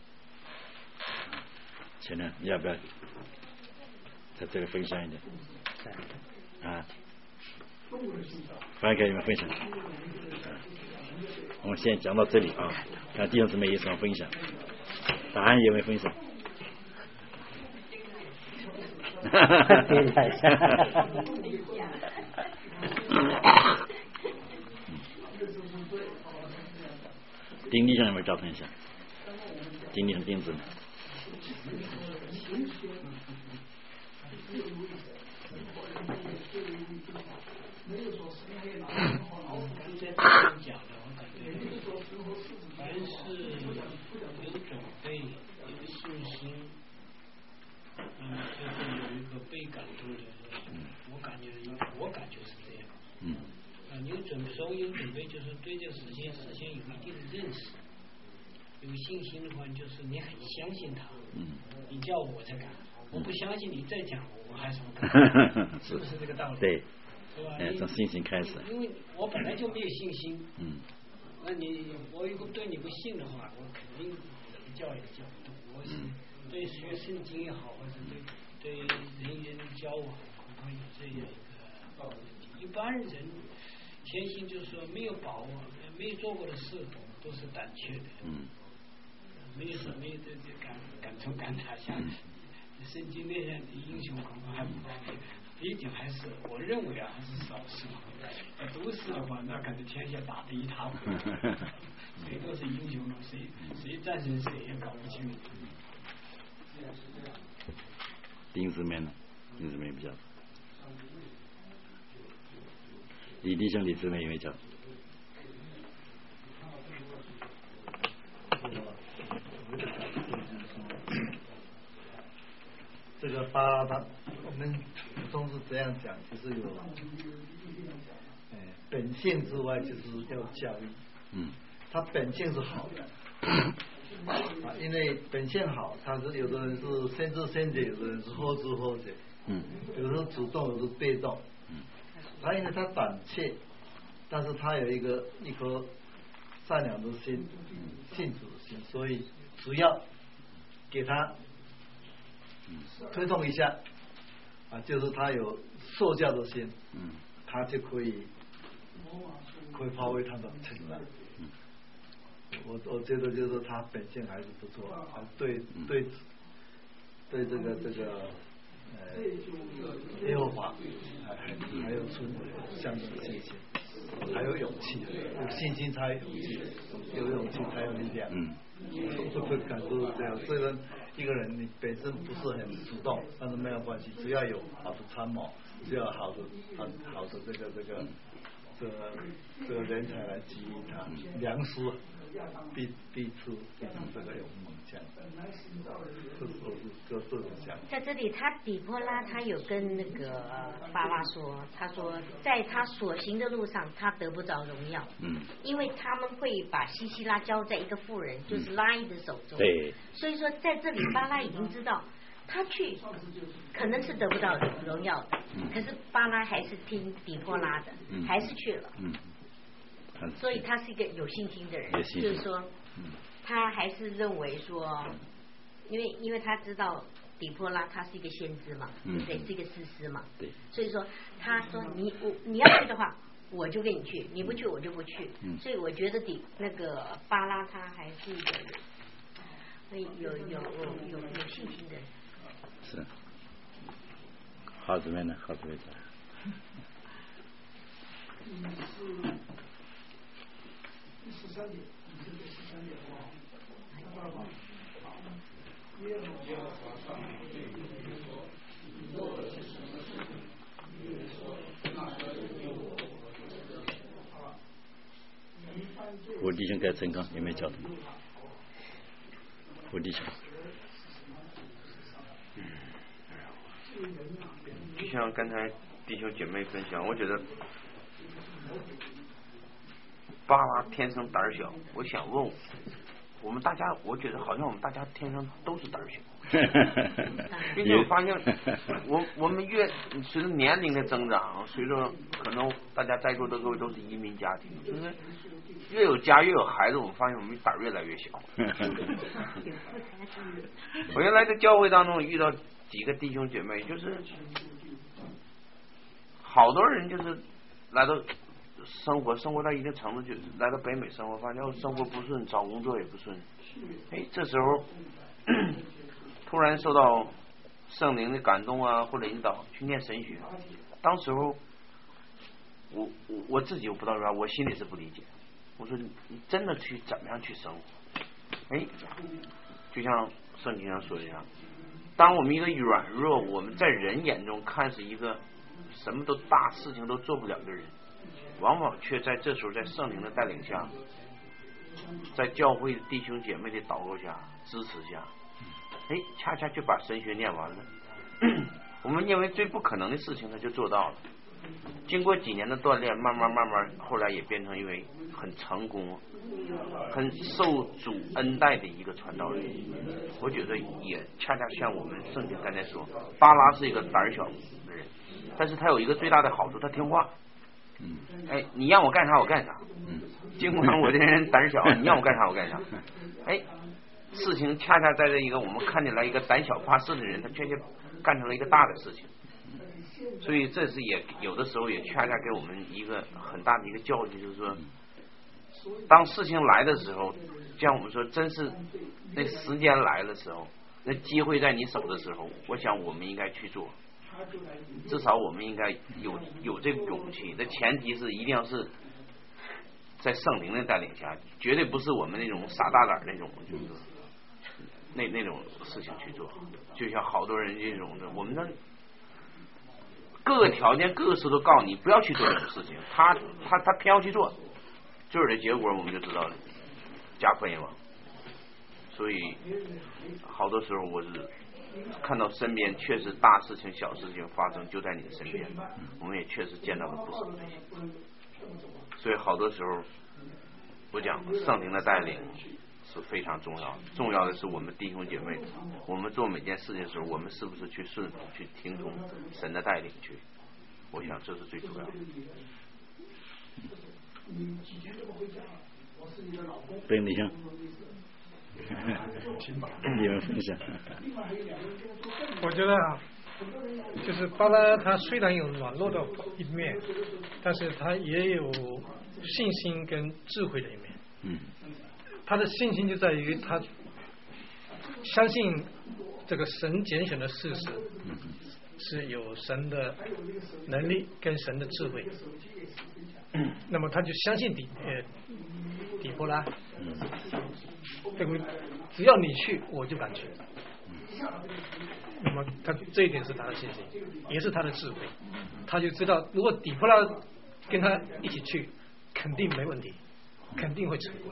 前面你要不要在这里分享一点？啊？欢迎给你们分享。我们现在讲到这里啊，看弟兄姊妹有什么分享，答案有没有分享？丁力上有没有交通一下？丁力和丁子呢？ 没有说是那个好，刚才讲的，我感觉凡是有准备、有信心，嗯，就是有一个被感动的人，我感觉，我感觉是这样。嗯。啊，有准备，所谓有准备，就是对这个事情、事情有一定的认识，有信心的话，就是你很相信他。嗯。你叫我才干，我不相信你再讲，我还是不干，是不是这个道理？ 对。哎，从信心开始。 因为我本来就没有信心。 嗯。 那你我如果对你不信的话，我肯定怎么教也教不动。我是对学圣经也好，或者对对人与人交往，恐怕有这样一个问题。一般人前心就是说没有把握，没有做过的事，都是胆怯的。嗯。 没有没有这这感感触感他像圣经那样的英雄恐怕还不方便，毕竟还是我认为啊还是少数，都是的话那可能天下打得一塌糊涂，谁都是英雄了，谁谁战胜谁也搞不清。 丁子妹呢？丁子妹比较，李弟兄李姊妹有没有讲？ 这个巴拉他，我们普通是这样讲，就是有，呃，本性之外就是要教育。 嗯。 他本性是好的，啊，因为本性好，他是有的人是先知先觉，有的人是后知后觉。 嗯。 有时候主动，有时候被动。 嗯。 他因为他胆怯，但是他有一个一颗善良的心，信主的心，所以只要给他推动一下，啊，就是他有受教的心， 嗯， 他就可以可以发挥他的成长。 嗯， 我我觉得就是他本性还是不错，啊，对对对这个这个呃耶和华还还还有存相当的信心，还有勇气，有信心才有勇气，有勇气才有力量。 嗯， 我的感受是这样。这个一个人你本身不是很主动，但是没有关系，只要有好的参谋，只要好的好好的这个这个这个这个人才来激励他，良师必必出必出这个有猛将，这是这这种讲。 在这里，他底波拉他有跟那个巴拉说，他说在他所行的路上，他得不着荣耀， 嗯， 因为他们会把西西拉交在一个妇人，就是拉伊的手中， 对， 所以说在这里，巴拉已经知道他去可能是得不到荣耀的， 嗯， 可是巴拉还是听底波拉的， 嗯， 还是去了， 嗯， 所以他是一个有信心的人， 有信心就是说，他还是认为说，因为因为他知道底波拉他是一个先知嘛， 嗯， 对，是一个士师嘛， 对， 所以说他说你我你要去的话，我就跟你去，你不去我就不去， 嗯， 所以我觉得底那个巴拉他还是一个有有有有有有信心的人。 是，好姊妹呢？好姊妹讲。 第十三点，这个十三点啊，那么好，耶和华上对约说：“你做的是什么事？”约说：“那是有我啊。” 我弟兄该成功，有没有教的？我弟兄。 就像刚才弟兄姐妹分享，我觉得巴拉天生胆小。我想问我们大家，我觉得好像我们大家天生都是胆小。并且我发现，我我们越随着年龄的增长，随着可能大家在座的各位都是移民家庭，就是越有家越有孩子，我们发现我们胆越来越小。我原来在教会当中遇到几个弟兄姐妹，就是好多人就是来到生活生活到一定程度，就来到北美生活，发现生活不顺，找工作也不顺。哎，这时候突然受到圣灵的感动啊，或者引导去念神学，当时候我我我自己我不知道啥，我心里是不理解。我说你真的去怎么样去生活？哎，就像圣经上说的一样，当我们一个软弱，我们在人眼中看是一个什么都大事情都做不了的人，往往却在这时候在圣灵的带领下，在教会弟兄姐妹的祷告下支持下，哎，恰恰就把神学念完了。我们认为最不可能的事情他就做到了，经过几年的锻炼，慢慢慢慢后来也变成一位很成功很受主恩待的一个传道人。我觉得也恰恰像我们圣经刚才说，巴拉是一个胆小的人，但是他有一个最大的好处，他听话。哎，你让我干啥我干啥，尽管我这人胆小，你让我干啥我干啥。哎，事情恰恰在这一个我们看起来一个胆小怕事的人，他确实干成了一个大的事情。所以这是也有的时候也恰恰给我们一个很大的一个教训，就是说当事情来的时候，像我们说真是那时间来的时候，那机会在你手的时候，我想我们应该去做，至少我们应该有有这个勇气。那前提是一定要是在圣灵的带领下，绝对不是我们那种傻大胆那种，就是那那种事情去做。就像好多人这种的，我们的各个条件、各个事都告诉你不要去做这种事情，他他他偏要去做，就是这结果我们就知道了，家破人亡。所以好多时候我是看到身边确实大事情、小事情发生就在你的身边，我们也确实见到了不少这些。所以好多时候我讲圣灵的带领是非常重要的，重要的是我们弟兄姐妹，我们做每件事情的时候，我们是不是去顺服、去听从神的带领去？我想这是最主要的。 对，你想，你们分享。 我觉得啊，就是巴拉他虽然有软弱的一面，但是他也有信心跟智慧的一面。 嗯。 他的信心就在于他相信这个神拣选的事实是有神的能力跟神的智慧，那么他就相信底呃底波拉，对不对？只要你去，我就敢去。那么他这一点是他的信心，也是他的智慧。他就知道，如果底波拉跟他一起去，肯定没问题，肯定会成功。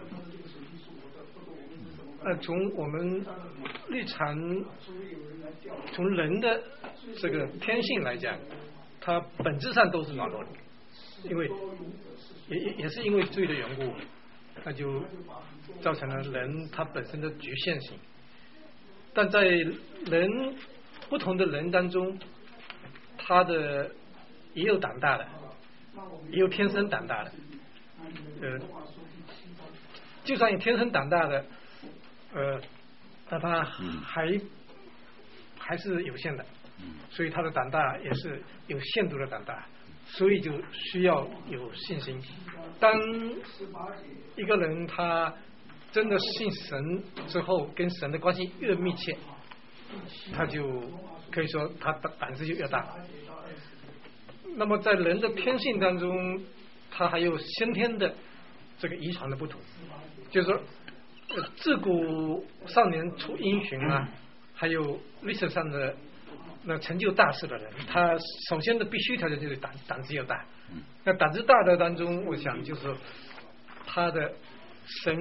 呃，从我们日常从人的这个天性来讲，它本质上都是软弱的，因为也也也是因为罪的缘故，那就造成了人他本身的局限性。但在人不同的人当中，他的也有胆大的，也有天生胆大的，呃，就算有天生胆大的。呃，但他还、嗯、还是有限的，所以他的胆大也是有限度的胆大，所以就需要有信心。当一个人他真的信神之后，跟神的关系越密切，他就可以说他的胆子就越大。那么在人的天性当中，他还有先天的这个遗传的不同，就是说。自古少年出英雄啊，还有历史上的那成就大事的人，他首先的必须条件就是胆胆子要大。那胆子大的当中，我想就是他的神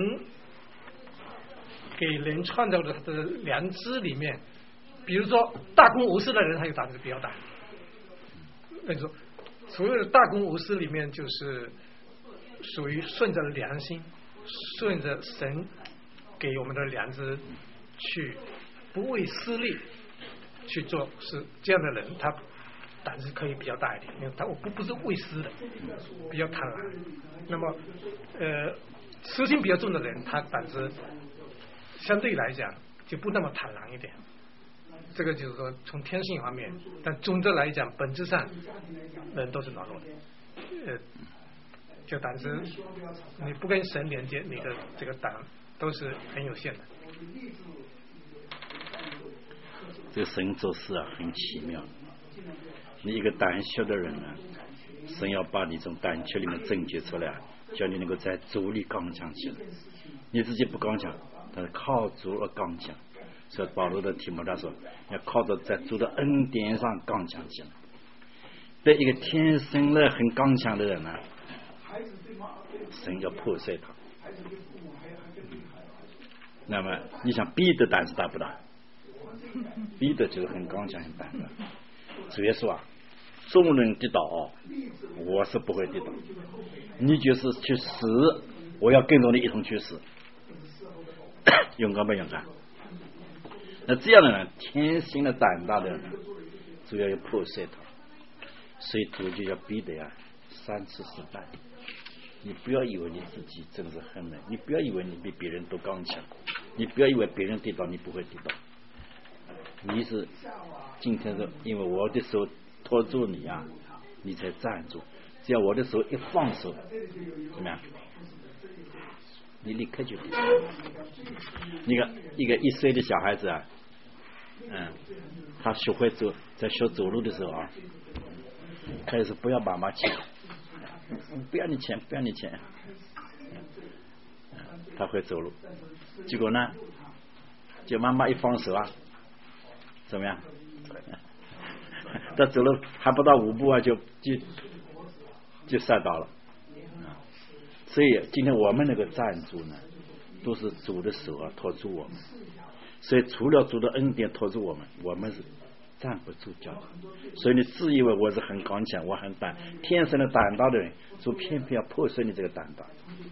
给人创造的他的良知里面，比如说大公无私的人，他有胆子比较大。那就说所谓的大公无私里面，就是属于顺着良心，顺着神给我们的良知去不为私利去做，是这样的人，他胆子可以比较大一点，因为他我不不是为私的，比较贪婪。那么呃，私心比较重的人，他胆子相对来讲就不那么坦然一点。这个就是说从天性方面，但总的来讲，本质上人都是软弱的。呃，就胆子，你不跟神连接，你的这个胆都是很有限的。 这个神做事啊，很奇妙。你一个胆小的人呢，神要把你从胆怯里面拯救出来，叫你能够在主里刚强起来。你自己不刚强，但是靠主而刚强。所以保罗的提摩太说，要靠着在主的恩典上刚强起来。对一个天生的很刚强的人呢，神要破碎他。那么你想彼得胆子大不大？彼得就是很刚强很胆大。主耶稣啊，众人跌倒，我是不会跌倒。你就是去死，我要跟着你一同去死。勇敢不勇敢？那这样的人，天性的胆大的人，主要要破碎他。所以主就要彼得呀，三次失败。你不要以为你自己真是很能，你不要以为你比别人都刚强，你不要以为别人跌倒你不会跌倒。你是今天的，因为我的手托住你啊，你才站住。只要我的手一放手，怎么样？ 你立刻就得。一个一个一岁的小孩子啊，嗯，他学会走，在学走路的时候啊，开始不要妈妈牵，不要你牵，不要你牵，他会走路。结果呢，就妈妈一放手啊，怎么样？他走了还不到五步啊，就就就摔倒了。所以今天我们那个站住呢，都是主的手啊托住我们。所以除了主的恩典托住我们，我们是站不住脚。所以你自以为我是很刚强，我很胆，天生的胆大的人，主偏偏要破碎你这个胆大。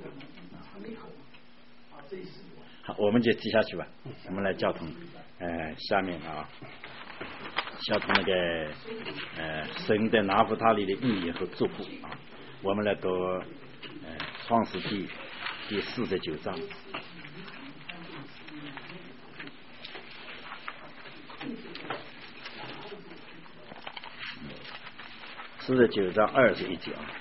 好，我们就记下去吧。我们来交通，呃，下面啊，交通那个呃神的拿弗他利的预言和祝福啊。我们来读呃创世纪第四十九章。四十九章二十一节啊。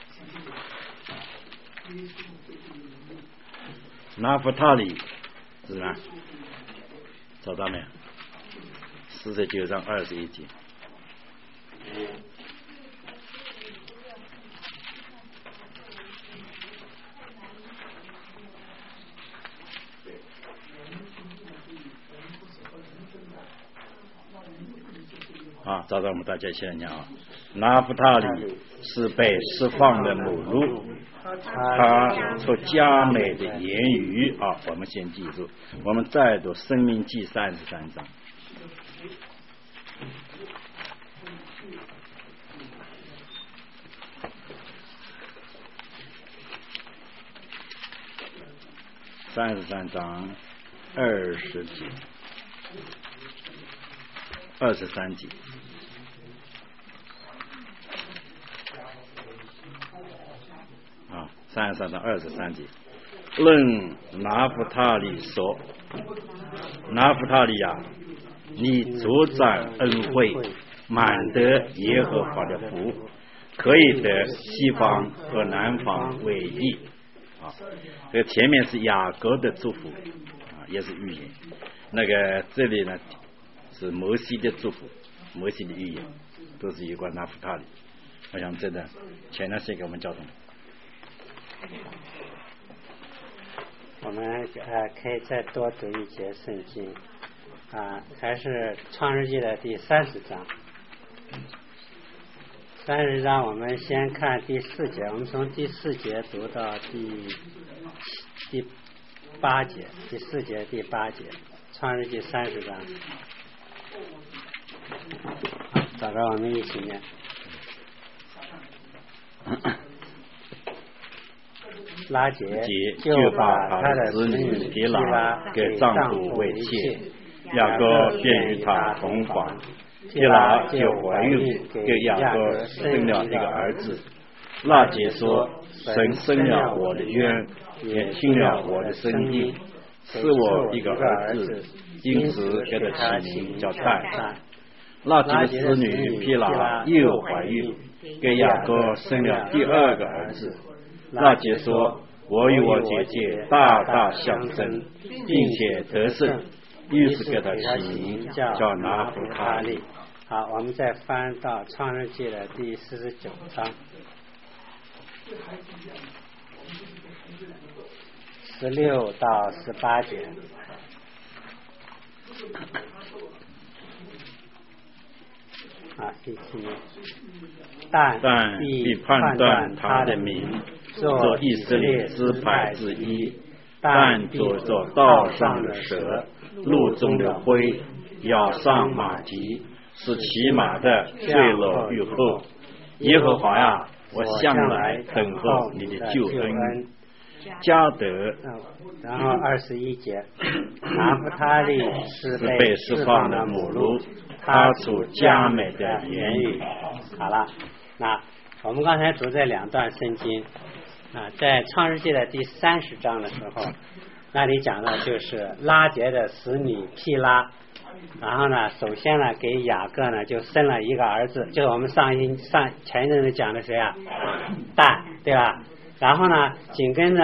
拿弗他利是什么？找到没有？四十九章二十一节。啊，找到我们大家一起来讲啊。拿弗他利是被释放的母鹿，他出佳美的言语啊，我们先记住。我们再读申命记三十三章。三十三章二十节，二十三节。啊，三十三章二十三节，论拿弗他利说：“拿弗他利呀，你主掌恩惠，满得耶和华的福，可以得西方和南方为业。”啊，这个前面是雅各的祝福啊，也是预言。那个这里呢是摩西的祝福，摩西的预言都是有关拿弗他利。我想这个前段时间给我们交通。 我们呃可以再多读一节圣经啊，还是创世纪的第三十章。三十章我们先看第四节，我们从第四节读到第第八节，第四节第八节，创世纪三十章。找着我们一起念。拉结就把他的子女毗拉给丈夫为妾，雅各便与他同房，毗拉就怀孕，给雅各生了一个儿子。拉结说：“神生了我的冤，也听了我的声音，赐我一个儿子，因此给他起名叫但。”拉结的子女毗拉又怀孕，给雅各生了第二个儿子。拉结说：“我与我姐姐大大相争，并且得胜，于是给他起名叫拿弗他利。” 好，我们再翻到创世纪的第四十九章，十六到十八节。啊，一起念。但必判断他的名，做以色列支派之一。但做做道上的蛇，路中的灰，咬上马蹄，使骑马的坠落于后。耶和华呀，我向来等候你的救恩。加德， 然后二十一节，拿弗他利是被释放的母鹿，他出佳美的言语。好了，那我们刚才读这两段圣经啊，在创世纪的第三十章的时候，那里讲的就是拉结的使女毗拉，然后呢，首先呢给雅各呢就生了一个儿子，就是我们上一上前一阵子讲的谁啊？但，对吧？然后呢，紧跟着呢，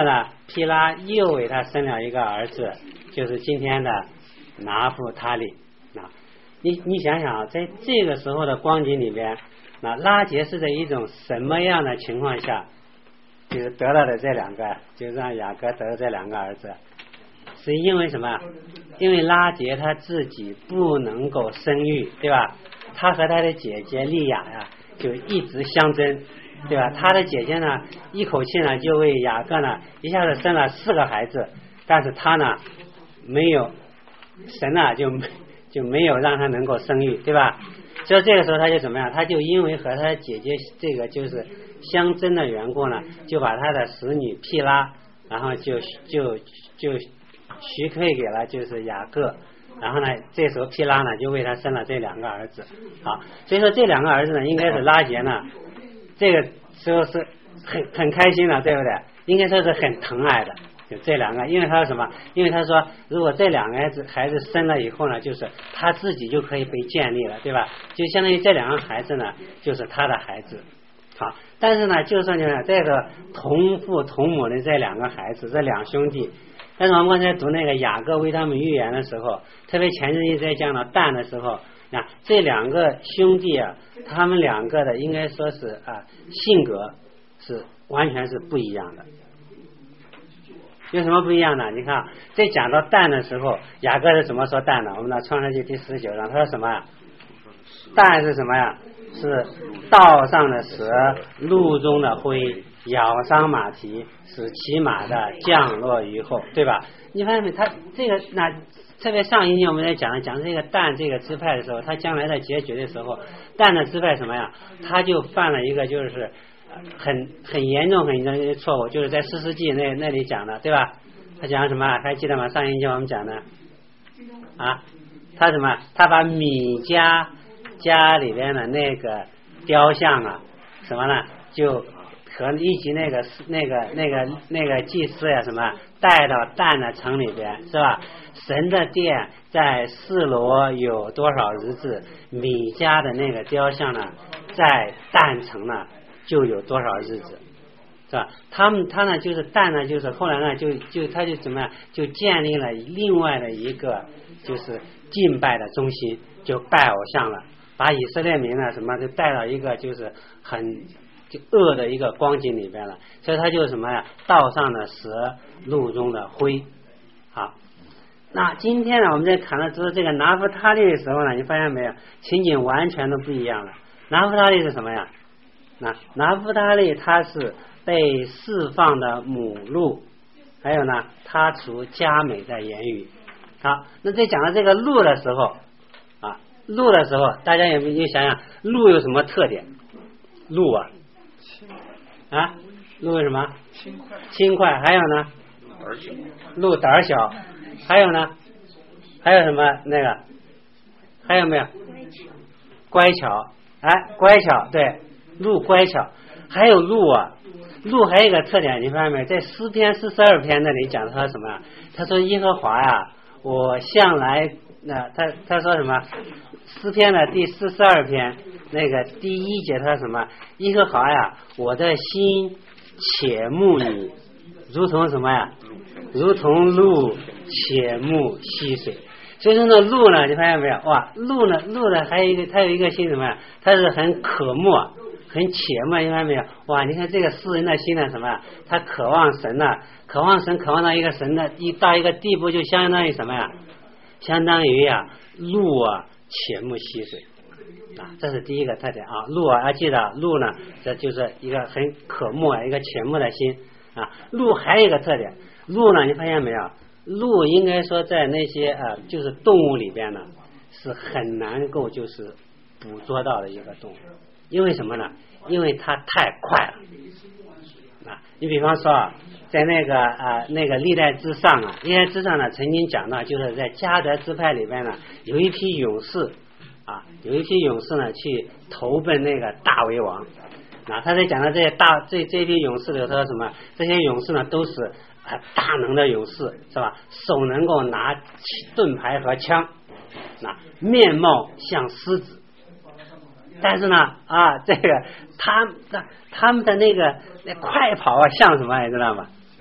毗拉又为他生了一个儿子，就是今天的拿弗他利。啊，你你想想，在这个时候的光景里边，那拉结是在一种什么样的情况下，就是得到的这两个，就让雅各得了这两个儿子，是因为什么？因为拉结他自己不能够生育，对吧？他和他的姐姐利亚呀，就一直相争，对吧？他的姐姐呢，一口气呢就为雅各呢一下子生了四个孩子，但是他呢没有，神呢就就没有让他能够生育，对吧？所以这个时候他就怎么样？他就因为和他姐姐这个就是相争的缘故呢，就把他的使女毗拉，然后就就就许配给了就是雅各。然后呢，这时候毗拉呢就为他生了这两个儿子。好，所以说这两个儿子呢，应该是拉结呢，这个时候是很很开心的，对不对？应该说是很疼爱的，就这两个，因为他说什么？因为他说，如果这两个孩子孩子生了以后呢，就是他自己就可以被建立了，对吧？就相当于这两个孩子呢，就是他的孩子。好，但是呢，就算就是这个同父同母的这两个孩子，这两兄弟。但是我们刚才读那个雅各为他们预言的时候，特别前日在讲到但的时候，那这两个兄弟啊，他们两个的应该说是啊性格是完全是不一样的。有什么不一样呢？你看，在讲到但的时候，雅各是怎么说但的？我们的创世纪第十九章，他说什么呀？但是什么呀？是道上的蛇，路中的灰，咬伤马蹄，使骑马的降落于后，对吧？你发现没？他这个那特别上一节我们在讲讲这个但这个支派的时候，他将来的结局的时候，但的支派什么呀？他就犯了一个就是很很严重很严重的错误，就是在四世纪那那里讲的，对吧？他讲什么？还记得吗？上一节我们讲的啊，他什么？他把米迦家里边的那个雕像啊，什么呢？就和以及那个那个那个那个祭司呀、啊、什么带到但的城里边，是吧？神的殿在示罗有多少日子，米迦的那个雕像呢，在但城呢就有多少日子，是吧？他们他呢就是但呢就是后来呢就就他就怎么样就建立了另外的一个就是敬拜的中心，就拜偶像了。把以色列民呢什么就带到一个就是很就恶的一个光景里边了，所以他就是什么呀？道上的蛇，路中的灰。好，那今天呢，我们在谈到就是这个拿弗他利的时候呢，你发现没有？情景完全都不一样了。拿弗他利是什么呀？那拿弗他利他是被释放的母鹿，还有呢，他除佳美的言语。好，那在讲到这个鹿的时候。鹿的时候，大家有没有想想鹿有什么特点？鹿啊，啊，鹿为什么？轻快。轻快，还有呢？ 胆小。 鹿胆小，还有呢？还有什么那个？还有没有？乖巧。哎，乖巧，对，鹿乖巧。还有鹿啊，鹿还有一个特点，你发现没有？在诗篇四十二篇那里讲他什么？他说耶和华呀，我向来那他他说什么？诗篇的第四十二篇那个第一节，他说什么？耶和华呀，我的心且慕你，如同什么呀？如同鹿且慕溪水。所以说呢，鹿呢，你发现没有？哇，鹿呢，鹿呢，还有一个，它有一个心什么呀？它是很渴慕，很且慕，你发现没有？哇，你看这个诗人的心呢，什么呀？他渴望神呢，渴望神，渴望到一个神的一到一个地步，就相当于什么呀？相当于呀，鹿啊。且慕溪水啊，这是第一个特点啊。鹿啊，要记得鹿呢，这就是一个很渴慕啊，一个且慕的心啊。鹿还有一个特点，鹿呢，你发现没有？鹿应该说在那些啊，就是动物里边呢，是很难够就是捕捉到的一个动物，因为什么呢？因为它太快了啊。你比方说啊，在那个啊那个历代之上啊，历代之上呢曾经讲到，就是在迦得支派里边呢，有一批勇士啊，有一批勇士呢去投奔那个大卫王。啊，他在讲到这些大这这批勇士里头，他说什么？这些勇士呢都是啊大能的勇士，是吧？手能够拿盾牌和枪，啊，面貌像狮子。但是呢啊，这个他他们的那个那快跑啊，像什么你知道吗？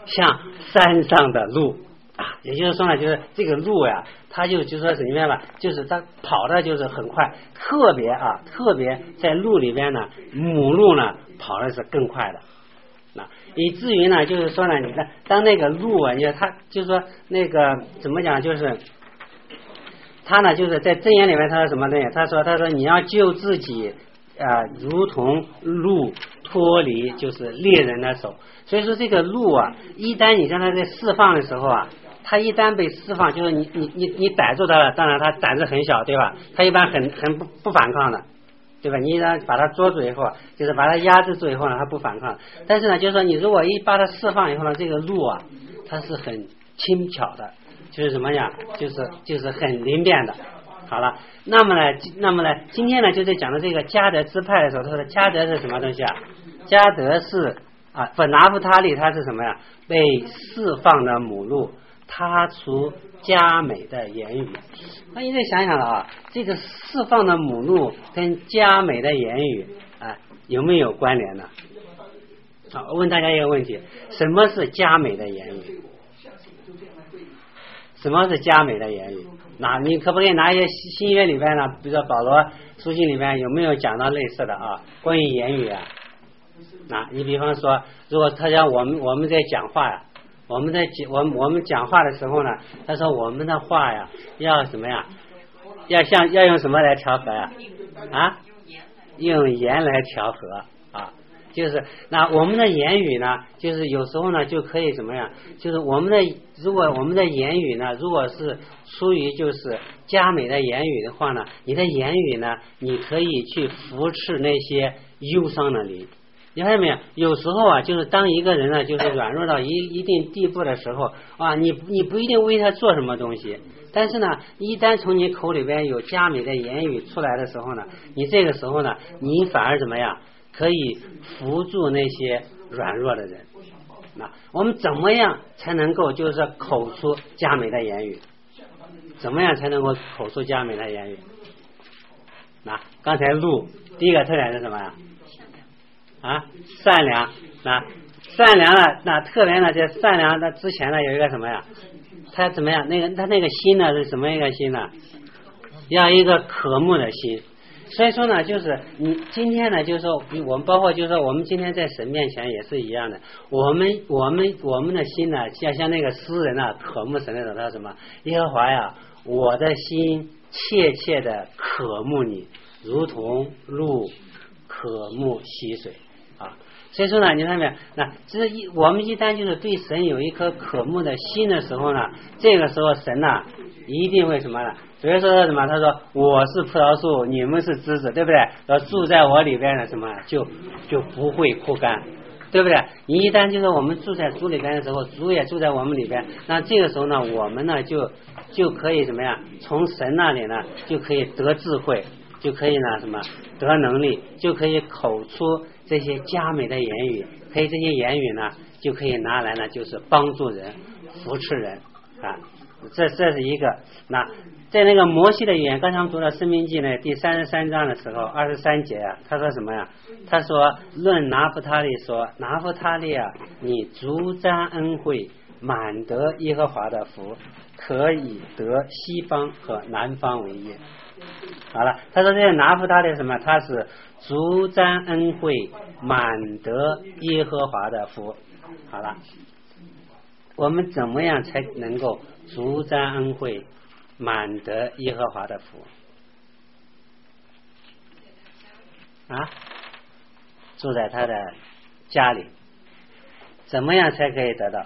像山上的鹿啊，也就是说呢，就是这个鹿呀，它就就说什么吧，就是它跑的就是很快，特别啊，特别在鹿里边呢，母鹿呢跑的是更快的。那以至于呢，就是说呢，你看当那个鹿啊，你看它就是说那个怎么讲，就是他呢就是在箴言里面他说什么东西？他说他说你要救自己啊、呃，如同鹿脱离就是猎人的手。所以说这个鹿啊，一旦你让它在释放的时候啊，它一旦被释放，就是你你你你逮住它了，当然它胆子很小，对吧？它一般很很不不反抗的。对吧？你让把它捉住以后，就是把它压制住以后呢，它不反抗。但是呢，就是说你如果一把它释放以后呢，这个鹿啊，它是很轻巧的，就是怎么样，就是就是很灵便的。好了，那么呢，那么呢，今天呢，就在讲的这个迦得支派的时候，他说迦得是什么东西啊？迦得是啊，不拿弗他利，它是什么呀？被释放的母鹿，它出佳美的言语。那你再想想了啊，这个释放的母鹿跟佳美的言语啊有没有关联呢？好，我问大家一个问题：什么是佳美的言语？什么是佳美的言语？那你可不可以拿一些新约里边呢？比如说保罗书信里面有没有讲到类似的啊？关于言语啊？那你比方说，如果他讲我们我们在讲话呀。我们在讲我们我们讲话的时候呢，他说我们的话呀要什么呀？要像要用什么来调和呀？啊，用言来调和啊，就是那我们的言语呢，就是有时候呢就可以怎么样？就是我们的如果我们的言语呢，如果是出于就是佳美的言语的话呢，你的言语呢，你可以去扶持那些忧伤的灵。你看见没有？有时候啊，就是当一个人呢，就是软弱到一一定地步的时候啊，你你不一定为他做什么东西，但是呢，一旦从你口里边有佳美的言语出来的时候呢，你这个时候呢，你反而怎么样？可以扶助那些软弱的人。那我们怎么样才能够就是说口出佳美的言语？怎么样才能够口出佳美的言语？那刚才鹿第一个特点是什么呀？啊，善良，那善良的那特别呢，这善良的之前呢有一个什么呀？他怎么样？那个他那个心呢是什么一个心呢？要一个渴慕的心。所以说呢，就是你今天呢，就是说我们包括就是说我们今天在神面前也是一样的，我们我们我们的心呢，像像那个诗人啊，渴慕神那种，他说什么？耶和华呀，我的心切切的渴慕你，如同鹿渴慕溪水。啊，所以说呢，你看没有？那这一我们一旦就是对神有一颗渴慕的心的时候呢，这个时候神呢、啊、一定会什么呢？比如说什么？他说我是葡萄树，你们是枝子，对不对？然后住在我里边的什么就就不会枯干，对不对？你一旦就是我们住在主里边的时候，主也住在我们里边，那这个时候呢，我们呢就就可以什么呀？从神那里呢就可以得智慧，就可以呢什么得能力，就可以口出这些佳美的言语，可以这些言语呢就可以拿来呢就是帮助人扶持人啊，这这是一个。那在那个摩西的语言，刚才我们读了申命记呢第三十三章的时候二十三节啊，他说什么呀？他说论拿弗他利说，拿弗他利啊，你足沾恩惠，满得耶和华的福，可以得西方和南方为业。好了，他说这个拿弗他利什么？他是足沾恩惠，满得耶和华的福。好了，我们怎么样才能够足沾恩惠，满得耶和华的福啊？住在他的家里，怎么样才可以得到？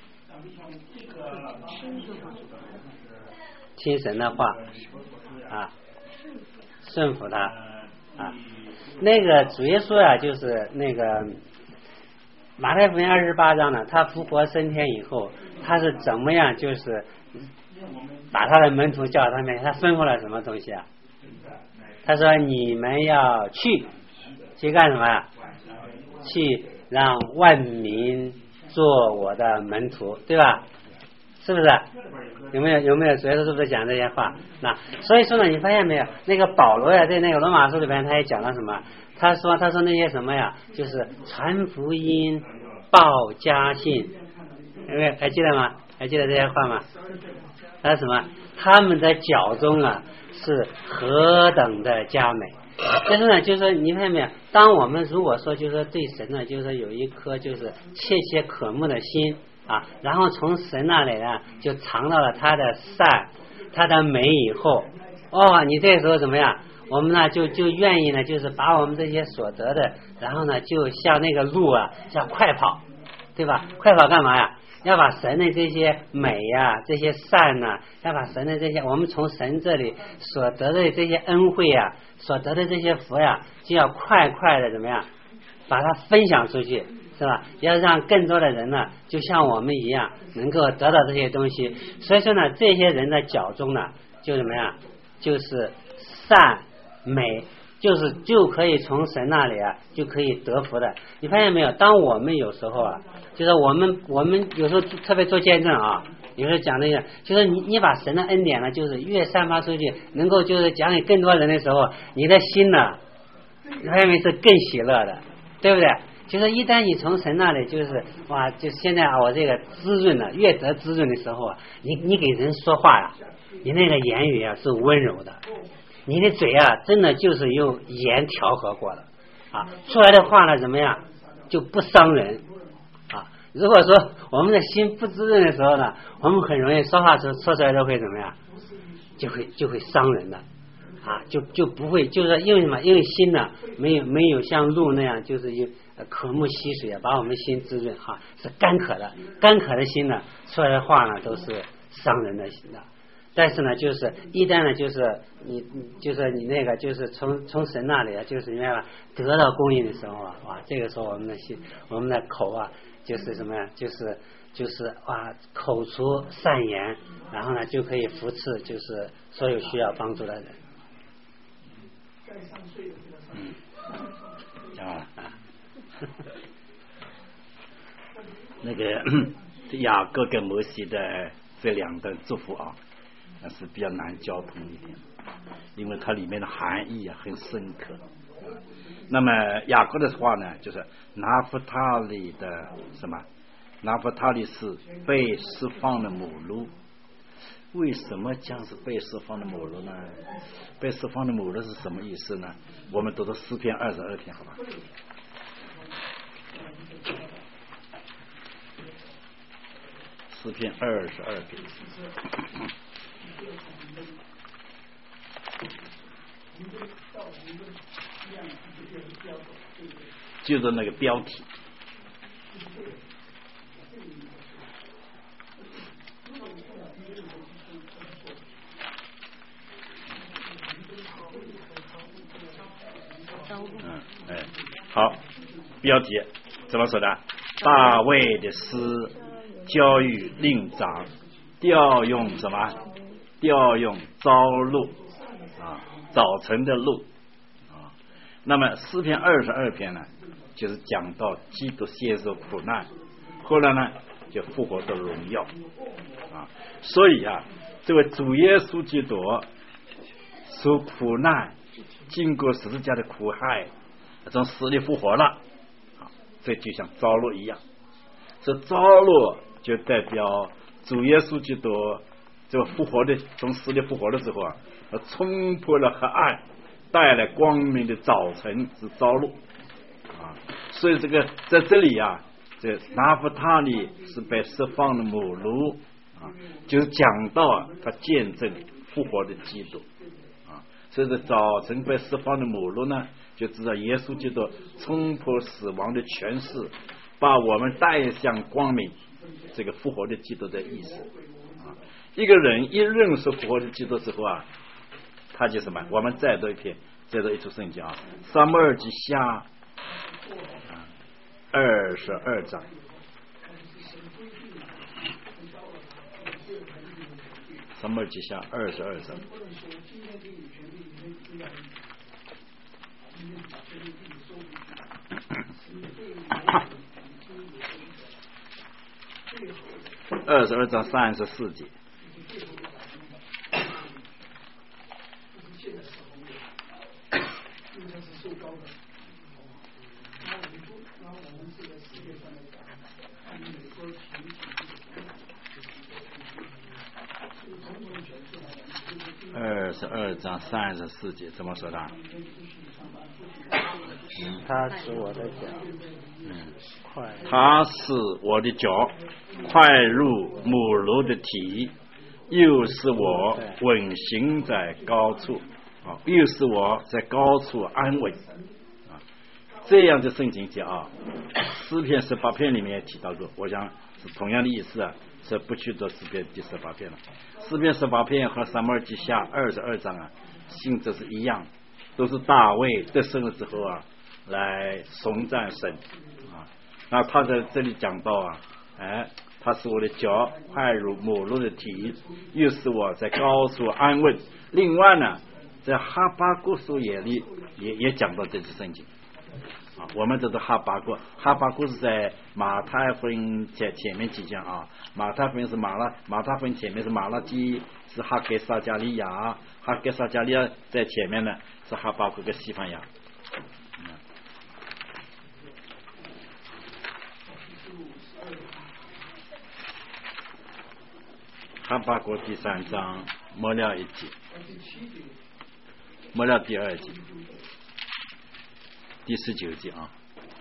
听神的话啊，顺服他啊。那个主耶稣啊，就是那个马太福音二十八章呢，他复活升天以后，他是怎么样就是把他的门徒叫到他面前，他吩咐了什么东西啊？他说你们要去去干什么呀？去让万民做我的门徒，对吧？是不是？有没有有没有主耶稣是不是讲这些话？那所以说呢，你发现没有？那个保罗呀，在那个罗马书里边，他也讲了什么？他说他说那些什么呀，就是传福音、报家信因为还记得吗？还记得这些话吗？他说什么？他们的脚中啊是何等的佳美。但是呢，就是说你看没有？当我们如果说就是说对神呢，就是说有一颗就是切切渴慕的心啊，然后从神那里呢就尝到了他的善、他的美以后，哦，你这时候怎么样？我们呢就就愿意呢，就是把我们这些所得的，然后呢就像那个鹿啊，像快跑，对吧？快跑干嘛呀？要把神的这些美呀、啊、这些善呐、啊，要把神的这些我们从神这里所得的这些恩惠啊，所得的这些福呀、啊，就要快快的怎么样，把它分享出去，是吧？要让更多的人呢，就像我们一样，能够得到这些东西。所以说呢，这些人的脚中呢，就怎么样，就是善美。就是就可以从神那里啊，就可以得福的。你发现没有？当我们有时候啊，就是我们我们有时候特别做见证啊，有时候讲那个，就是你你把神的恩典呢，就是越散发出去，能够就是讲给更多人的时候，你的心呢，你发现没是更喜乐的，对不对？就是一旦你从神那里就是哇，就现在啊，我这个滋润了，越得滋润的时候啊，你你给人说话呀、啊，你那个言语啊是温柔的。你的嘴啊，真的就是用盐调和过的啊，出来的话呢，怎么样就不伤人啊？如果说我们的心不滋润的时候呢，我们很容易说话说说出来都会怎么样，就会就会伤人的啊，就就不会，就是说因为什么？因为心呢，没有没有像鹿那样，就是有渴慕溪水啊，把我们心滋润哈、啊，是干渴的，干渴的心呢，出来的话呢，都是伤人的心的。但是呢，就是一旦呢，就是你，就是你那个，就是从从神那里啊，就是明白吧，得到供应的时候啊，哇，这个时候我们的心，我们的口啊，就是什么呀？就是就是哇，口出善言，然后呢，就可以扶持，就是所有需要帮助的人。嗯，啊啊， 那个雅各跟摩西的这两段祝福啊。但是比较难交通一点，因为它里面的含义啊很深刻。那么雅各的话呢，就是拿弗他利的什么？拿弗他利是被释放的母鹿。为什么讲是被释放的母鹿呢？被释放的母鹿是什么意思呢？我们读到诗篇二十二篇，好吧？诗篇二十二篇。就是那个标题，嗯，哎，好，标题怎么说的？大卫的诗教育令长，调用什么？调用朝露啊，早晨的露啊。那么诗篇二十二篇呢，就是讲到基督接受苦难，后来呢就复活的荣耀啊。所以啊，这位主耶稣基督受苦难，经过十字架的苦害，从死里复活了啊，这就像朝露一样。这朝露就代表主耶稣基督这个复活的，从死里复活的时候啊，冲破了黑暗，带来光明的早晨，是朝露啊。所以这个在这里啊，这拿弗他利是被释放的母鹿啊，就是讲到啊，他见证复活的基督啊。所以这早晨被释放的母鹿呢，就知道耶稣基督冲破死亡的权势，把我们带向光明，这个复活的基督的意思。一个人一认识复活的基督之后啊，他就什么？我们再读一篇，再读一处圣经啊，撒母耳记下二十二章。撒母耳记下二十二章。二十二章三十四节。 十二章三十四节怎么说的？ 他是我的脚， 嗯， 快， 他是我的脚，快入母乳的体，又是我稳行在高处，啊，又是我在高处安稳，啊，这样的圣经节啊，诗篇十八篇里面也提到过，我想是同样的意思啊，是不去做诗篇第十八篇了。诗篇十八篇和撒母耳记下二十二章啊，性质是一样，都是大卫得胜了之后啊，来颂赞神啊。那他在这里讲到啊，哎，他是我的脚快如母乳的体，又是我在高处安稳。另外呢，在哈巴谷书也里也也讲到这些圣经啊，我们这是哈巴谷，哈巴谷是在马太福音前前面几讲啊，马太福音是马拉，马太福音前面是马拉基，是哈给撒加利亚，哈给撒加利亚在前面呢是哈巴谷跟西番雅。嗯，哈巴谷第三章末了一节，末了第二节。第十九节啊，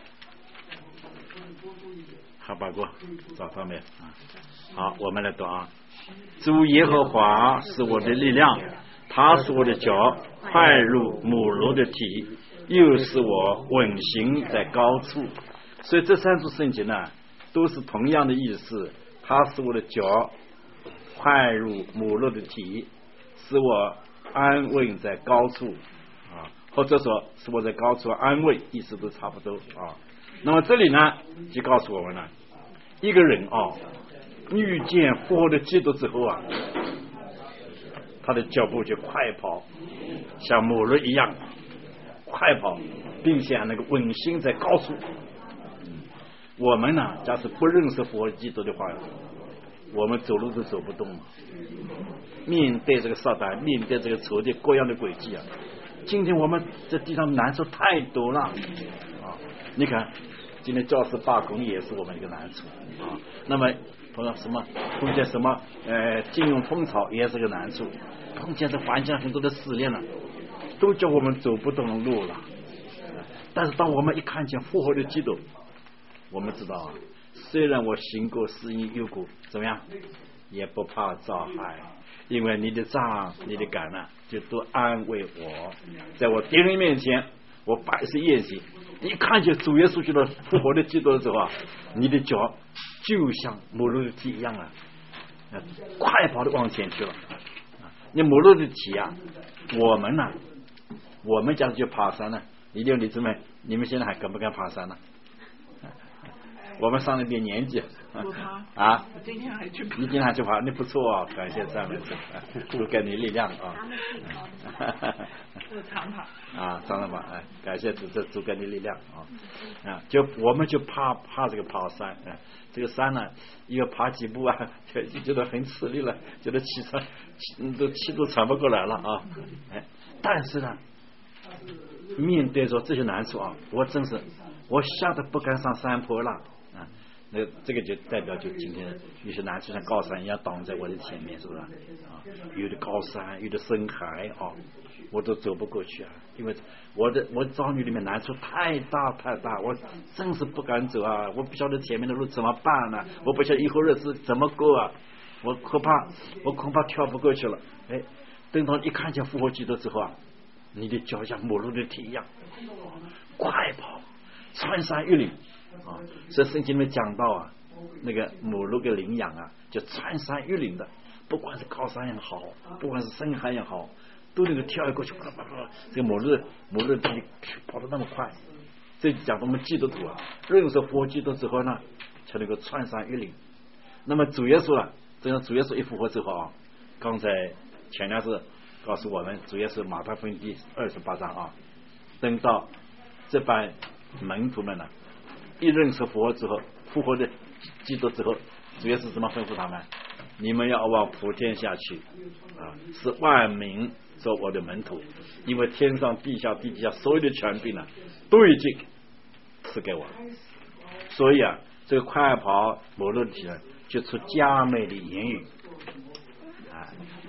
哈巴谷找到没有啊？好，我们来读啊。主耶和华是我的力量，他是我的脚，快入母乳的体，又是我稳行在高处。所以这三处圣经呢，都是同样的意思。他是我的脚，快入母乳的体，使我安稳在高处啊。或者说是我在高处安慰，意思都差不多啊。那么这里呢，就告诉我们了，一个人啊，遇见复活的基督之后啊，他的脚步就快跑，像母鹿一样快跑，并且那个稳行在高处。我们呢，假使不认识复活基督的话，我们走路都走不动了。面对这个撒旦，面对这个仇敌各样的诡计啊。今天我们这地上难处太多了啊！你看，今天教师罢工也是我们一个难处啊。那么碰到什么，碰见什么呃金融风潮也是个难处，碰见这环境很多的试炼了，都叫我们走不动路了。但是当我们一看见复活的基督，我们知道啊，虽然我行过死荫幽谷，怎么样，也不怕遭害。因为你的杖你的橄榄就都安慰我，在我敌人面前我百事宴席。你看见主耶稣基督复活的基督的时候啊，你的脚就像母鹿的蹄一样啊，快跑的往前去了。你母鹿的蹄啊，我们呢、啊，我们假如去爬山呢，你六弟姊妹，你们现在还敢不敢爬山呢？我们上了点年纪，啊， 我今天还去爬， 你今天还去爬，你不错啊，感谢赞美主，主给你力量啊。 我常爬。 啊，常常爬，哎，感谢主，这主给你力量啊啊！就我们就怕怕这个爬山，哎，这个山呢，要爬几步啊，就就觉得很吃力了，觉得气喘，气都气都喘不过来了啊！哎，但是呢，面对着这些难处啊，我真是我吓得不敢上山坡了。啊，那这个就代表就今天有些难处像高山一样挡在我的前面，是不是啊？有的高山，有的深海啊，我都走不过去啊，因为我的我遭遇里面难处太大太大，我真是不敢走啊！我不晓得前面的路怎么办呢、啊？我不晓得以后日子怎么过啊！我恐怕我恐怕跳不过去了。哎，等到一看见复活基督之后啊，你的脚像母鹿的蹄一样，快跑，穿山越岭。啊，所以圣经里面讲到啊，那个母鹿的羚羊啊，就穿山越岭的，不管是高山也好，不管是深海也好，都能够跳过去，这个母鹿母鹿的跑得那么快。这讲我们基督徒啊，认识复活基督之后呢，才能够穿山越岭。那么主耶稣啊，这样主耶稣一复活之后啊，刚才前两次告诉我们，主耶稣马太福音第二十八章啊，等到这班门徒们呢。一认识复活之后，复活的基督之后，主要是怎么吩咐他们？你们要往普天下去啊，使万民做我的门徒，因为天上地下地底下所有的权柄呢，都已经赐给我。所以啊，这个快跑母鹿体呢，就出佳美的言语啊，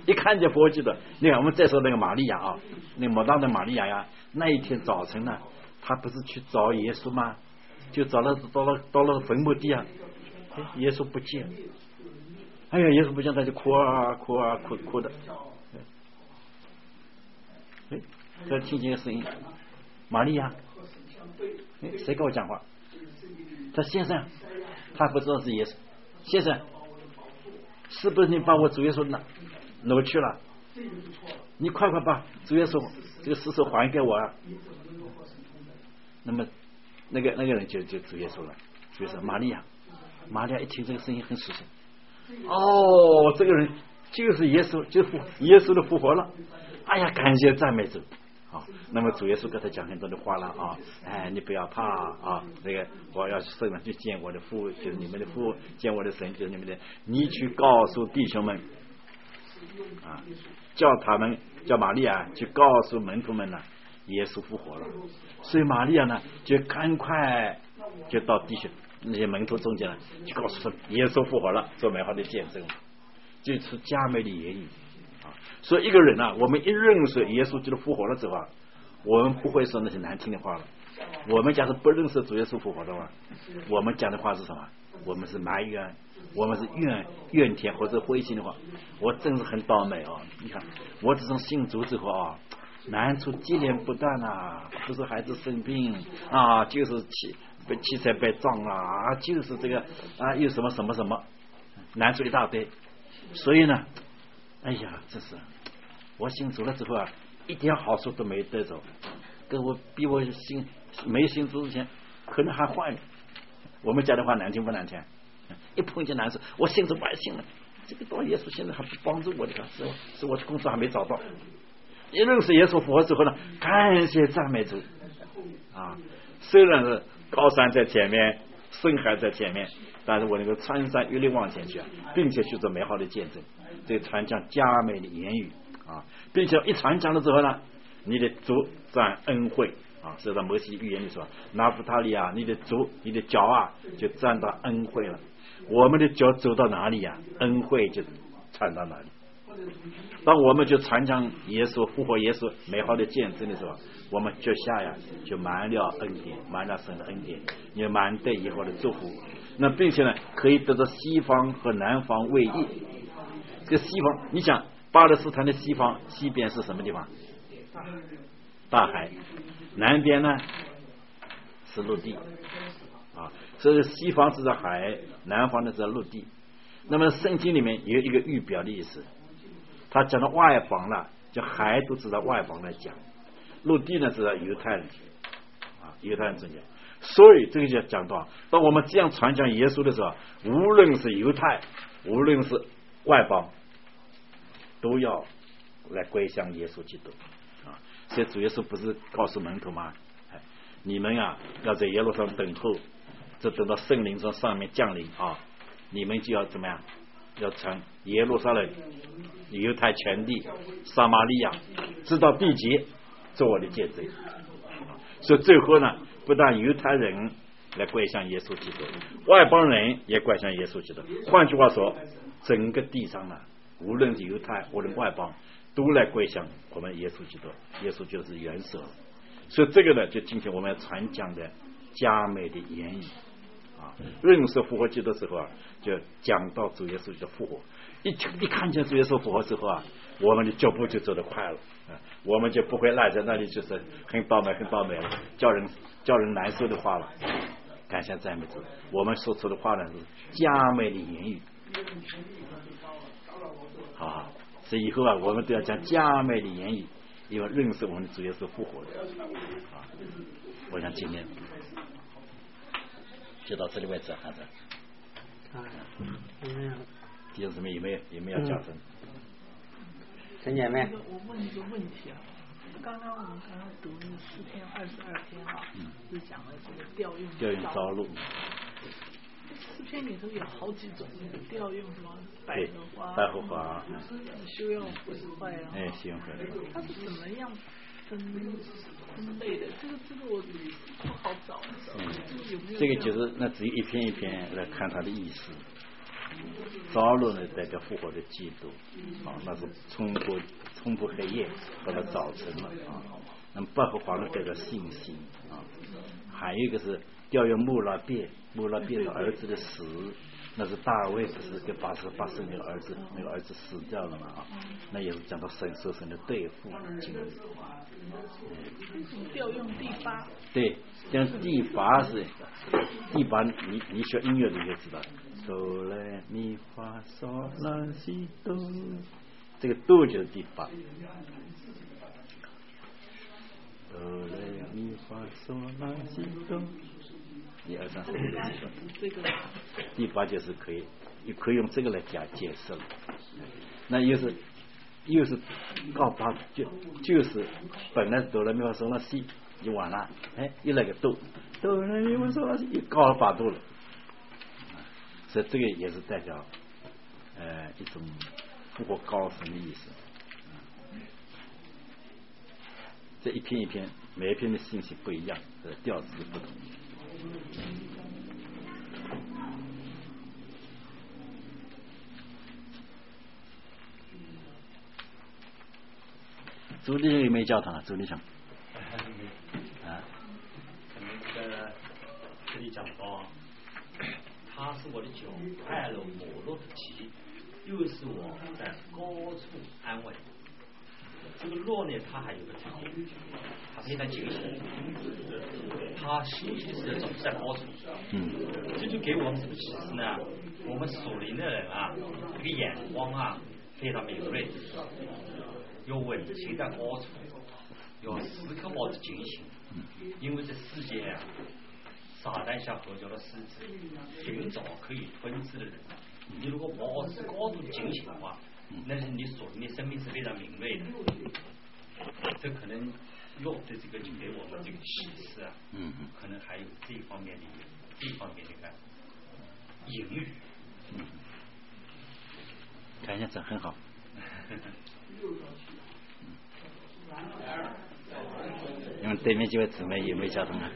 一看见复活基督，你看我们再说那个玛利亚啊，那个抹大的玛利亚呀，那一天早晨呢，她不是去找耶稣吗？就找了到了到了坟墓地啊，耶稣不见，哎呀，耶稣不见，他就哭啊哭啊哭哭的，哎，他听见个声音，玛利亚，哎，谁跟我讲话？他先生，他不知道是耶稣，先生，是不是你把我主耶稣拿挪去了？你快快把主耶稣这个尸首还给我啊！那么那个那个人就就主耶稣了，主耶稣玛利亚，玛利亚一听这个声音很熟悉，哦，这个人就是耶稣，就是耶稣的复活了。哎呀，感谢赞美主。好，那么主耶稣跟他讲很多的话了啊，哎，你不要怕啊，那个我要圣人去见我的父，就是你们的父，见我的神，就是你们的，你去告诉弟兄们啊，叫他们叫玛利亚去告诉门徒们呢，耶稣复活了。所以玛利亚呢就赶快就到弟兄那些门徒中间了，就告诉他们耶稣复活了，做美好的见证，就是佳美的言语。所以一个人啊，我们一认识耶稣基督复活了之后啊，我们不会说那些难听的话了。我们假如不认识主耶稣复活的话，我们讲的话是什么？我们是埋怨，我们是怨怨天或者灰心的话。我真是很倒霉哦！你看，我自从信主之后啊，难处接连不断啊，不是孩子生病啊，就是汽被汽车被撞了啊，就是这个啊，又什么什么什么，难处一大堆。所以呢，哎呀，这是我信主了之后啊，一点好处都没得着，跟我比我信没信主之前可能还坏呢。我们讲的话难听不难听？一碰见难处，我信主不爱信了，这个到耶稣现在还不帮助我的，是是我的工作还没找到。一认识耶稣复活之后呢，感谢赞美主啊！虽然是高山在前面，深海在前面，但是我能够穿山越岭往前去，并且去做美好的见证，这个传讲佳美的言语啊，并且一传讲了之后呢，你的主占恩惠啊，是在摩西预言里说，拿弗他利啊，你的主你的脚啊就占到恩惠了。我们的脚走到哪里呀、啊，恩惠就传到哪里。当我们就传讲耶稣复活耶稣美好的见证的时候，我们脚下呀就满了恩典，满了神的恩典，也满得以后的祝福。那并且呢，可以得到西方和南方为义。这个西方，你想巴勒斯坦的西方西边是什么地方？大海。南边呢是陆地啊，所以西方是在海，南方呢是在陆地。那么圣经里面有一个预表的意思，他讲到外邦了，就海都知道外邦来讲，陆地呢知道犹太人啊，犹太人中间。所以这个就讲到，当我们这样传讲耶稣的时候，无论是犹太，无论是外邦，都要来归向耶稣基督啊。所以主耶稣不是告诉门徒吗？哎，你们啊要在耶路撒冷等候，这等到圣灵从上面降临啊，你们就要怎么样？要传耶路撒冷、犹太全地、撒玛利亚，直到地极，做我的见证。所以最后呢，不但犹太人来归向耶稣基督，外邦人也归向耶稣基督。换句话说，整个地上呢，无论是犹太无论外邦，都来归向我们耶稣基督。耶稣就是元首。所以这个呢，就今天我们要传讲的佳美的言语啊，认识复活基督之后啊，就讲到主耶稣基督复活。一一看见主耶稣复活之后啊，我们的脚步就走得快了。我们就不会赖在那里，就是很倒霉很倒霉了，叫人叫人难受的话了。感谢赞美主，我们说出的话呢是佳美的言语，好好，所以以后啊，我们都要讲佳美的言语，因为认识我们的主耶稣复活的啊。我想今天就到这里为止，孩子。啊，嗯，弟兄姊妹有没有有没有要讲的？ 陈姐妹， 我问一个问题啊，刚刚我们刚刚读那诗篇二十二篇啊，嗯、是讲了这个调用调用招录。 诗篇里头有好几种那个调用，什么百合花、 百合花， 修要不是坏啊， 哎，修要它是怎么样分分类的？这个这个我不好找，嗯，这个有没有？ 这个就是那只有一篇一篇来看它的意思。 朝露呢代表复活的基督，啊，那是冲破冲破黑夜，到了早晨了啊。那么百合花呢代表信心啊，还有一个是调用穆拉别，穆拉别的儿子的死，那是大卫不是跟八十八生那个儿子，那个儿子死掉了嘛啊，那也是讲到神受神的对付经历。 调用第八。 对，像第八是第八，你你学音乐的就知道，哆来咪发嗦拉西哆，这个哆就是第八。哆来咪发嗦拉西哆，一二三四五六七八，第八就是可以，也可以用这个来讲解释了。那又是又是告八，就就是本来哆来咪发嗦拉西就完了，哎，又来个哆，哆来咪发嗦拉西又高了八度了，所以这个也是代表呃一种复活高深的意思。这一篇一篇，每一篇的信息不一样，呃，调子不同。朱棣有没有教堂啊？朱棣上啊？ 那个这里讲到，他是我的脚快乐摩洛的蹄，又是我在高处安稳。这个落呢，它还有个特点，它非常精细，它信息是总是在高处。 嗯， 这就给我们什么启示呢？我们属灵的人啊，这个眼光啊非常敏锐，要稳行在高处，要时刻保持警醒，因为这世界啊，撒旦像合交的狮子，寻找可以吞噬的人。你如果保持高度警醒的话，那是你属灵的生命是非常敏锐的。这可能用的这个就给我们这个启示啊， 嗯， 可能还有这一方面的这一方面的一个隐喻。 嗯，看一下这很好。因为对面几位姊妹有没有交通啊？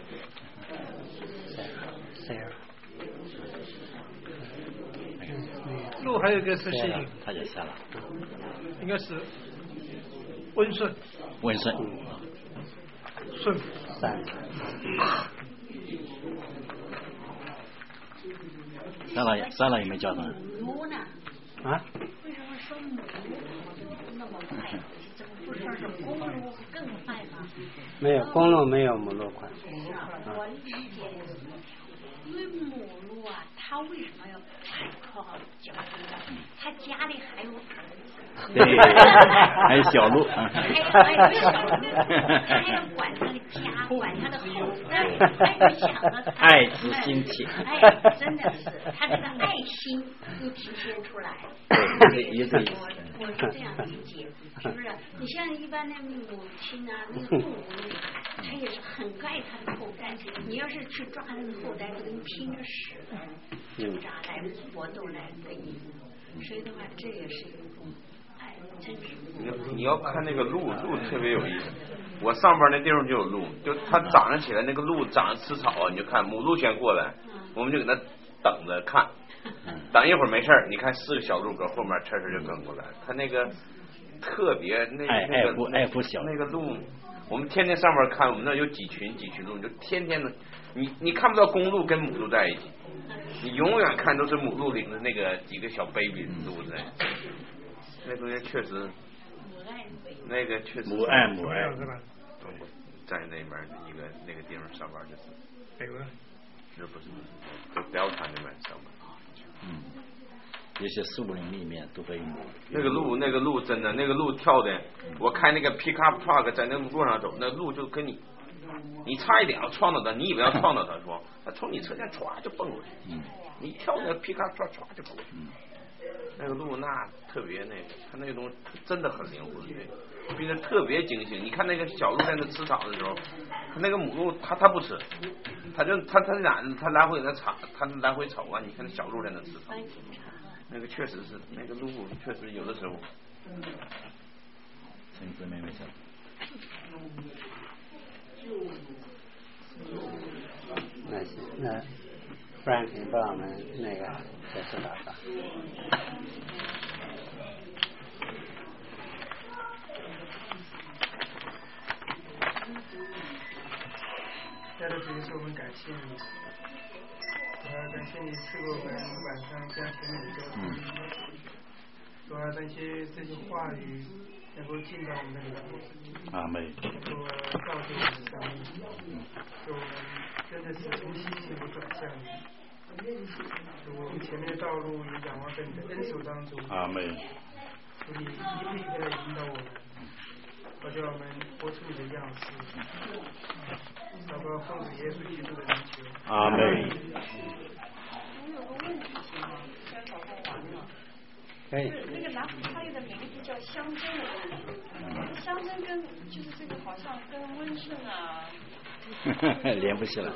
路还有一个是吸引， 他就下了， 应该是温顺， 温顺， 顺善， 上了上了有没有交通啊？ 母呢？ 啊？ 为什么说母那么快？怎么不说是公路更快吗？ 没有公路没有母鹿快。 是啊，我理解的是，因为母鹿啊，它为什么要踩靠脚呢？它家里还有儿子， 对，还有小鹿， 还有还有小鹿，它还要管他的家，管他的后代，还有想到他爱之心切， 哎，真的是他这个爱心又体现出来。 也是我我是这样理解，是不是？你像一般的母亲啊，那个动物，它也是很爱它的后代。你要是去抓那个后代，可能拼着死挣扎来搏斗来跟你。所以的话，这也是一种爱，真是。 你你要看那个鹿，鹿特别有意思。我上班那地方就有鹿，就它早上起来那个鹿早上吃草啊，你就看母鹿先过来，我们就给它等着看。等一会儿没事儿，你看四个小鹿搁后面哧哧就跟过来，它那个特别那那个爱护小那个鹿，我们天天上班看，我们那有几群几群鹿，就天天的，你你看不到公鹿跟母鹿在一起，你永远看都是母鹿领着那个几个小 baby 鹿在，那东西确实，那个确实母爱母爱， 在那边一个那个地方上班就是， 北文， 这不是就 Delta 那边上班。 嗯，有些树林里面都会有。 那个鹿，那个鹿真的，那个鹿跳的，我开那个 pickup truck 在那路上走，那鹿就跟你，你差一点要撞到它，你以为要撞到它，说它从你车前唰就蹦过去， 嗯， 你跳那 pickup truck 唰就蹦过去。 嗯， 那个鹿那特别那个，它那个东西真的很灵活，那个，并且特别精细。你看那个小鹿在那吃草的时候，那个母鹿它它不吃，它就它它俩它来回在那查，它来回瞅啊。你看那小鹿在那吃草，那个确实是那个鹿确实有的时候。 陈子妹妹讲。 那行，那 Frank 帮我们那个这是祷告。 亲爱的主耶稣，我们感谢你，呃，感谢你赐给我们晚上这样甜美的交通。主啊，感谢这些话语能够进到我们的里面， 阿门。 能够造就我们的生命，使我们真的是从信心里转向你。使我们前面的道路也仰望在你的恩手当中。 阿门。 求你一步一步的引导我们，好叫我们活出你的样式。祷告奉主耶稣基督的名求。 阿门。 我有个问题，先祷告完了。 可以。 那个拿普他利的名字叫象征的问题，象征跟就是这个好像跟温顺啊。 连不起来。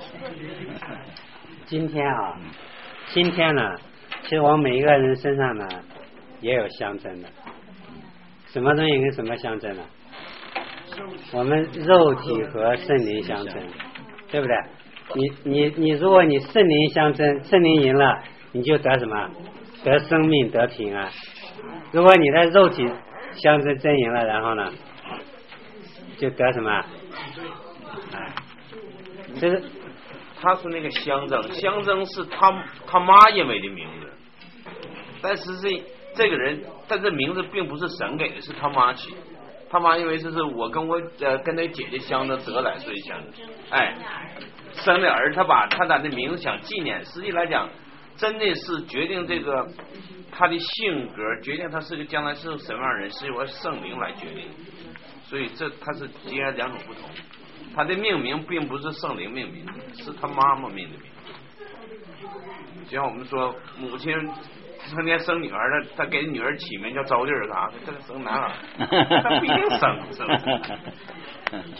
今天啊，今天呢，其实我们每一个人身上呢也有象征的。什么东西跟什么象征呢？我们肉体和圣灵相争，对不对？你你你，如果你圣灵相争，圣灵赢了，你就得什么？得生命，得平安。如果你的肉体相争争赢了，然后呢，就得什么？哎，就是他说那个相争，相争是他他妈认为的名字，但是这这个人，但这名字并不是神给的，是他妈起的。他妈因为这是我跟我呃跟那姐姐相争得来，所以相争，哎，生的儿，他把他把那名字想纪念，实际来讲，真的是决定这个他的性格，决定他是个将来是什么样的人，是由圣灵来决定，所以这他是截然两种不同。他的命名并不是圣灵命名，是他妈妈命的名。就像我们说，母亲成天生女儿了，他给女儿起名叫招娣儿啥的，这个生男儿，他不一定生，是不是？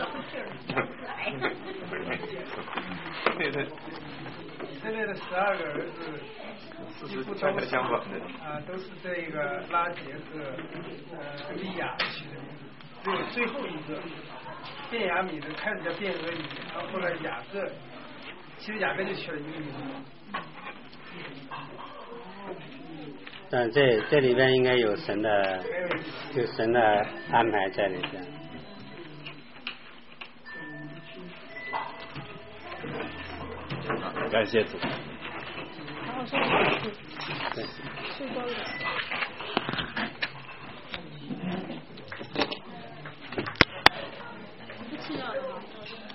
对对。以色列的十二个儿子，几乎都是相反的啊，都是这个拉结和呃利亚取的名字，只有最后一个便雅悯的开始叫便俄里，然后后来雅各，其实雅各就取了一个名字。 但这这里边应该有神的，有神的安排在里边。 感谢主。 然后说对，最高的。不吃了的吗？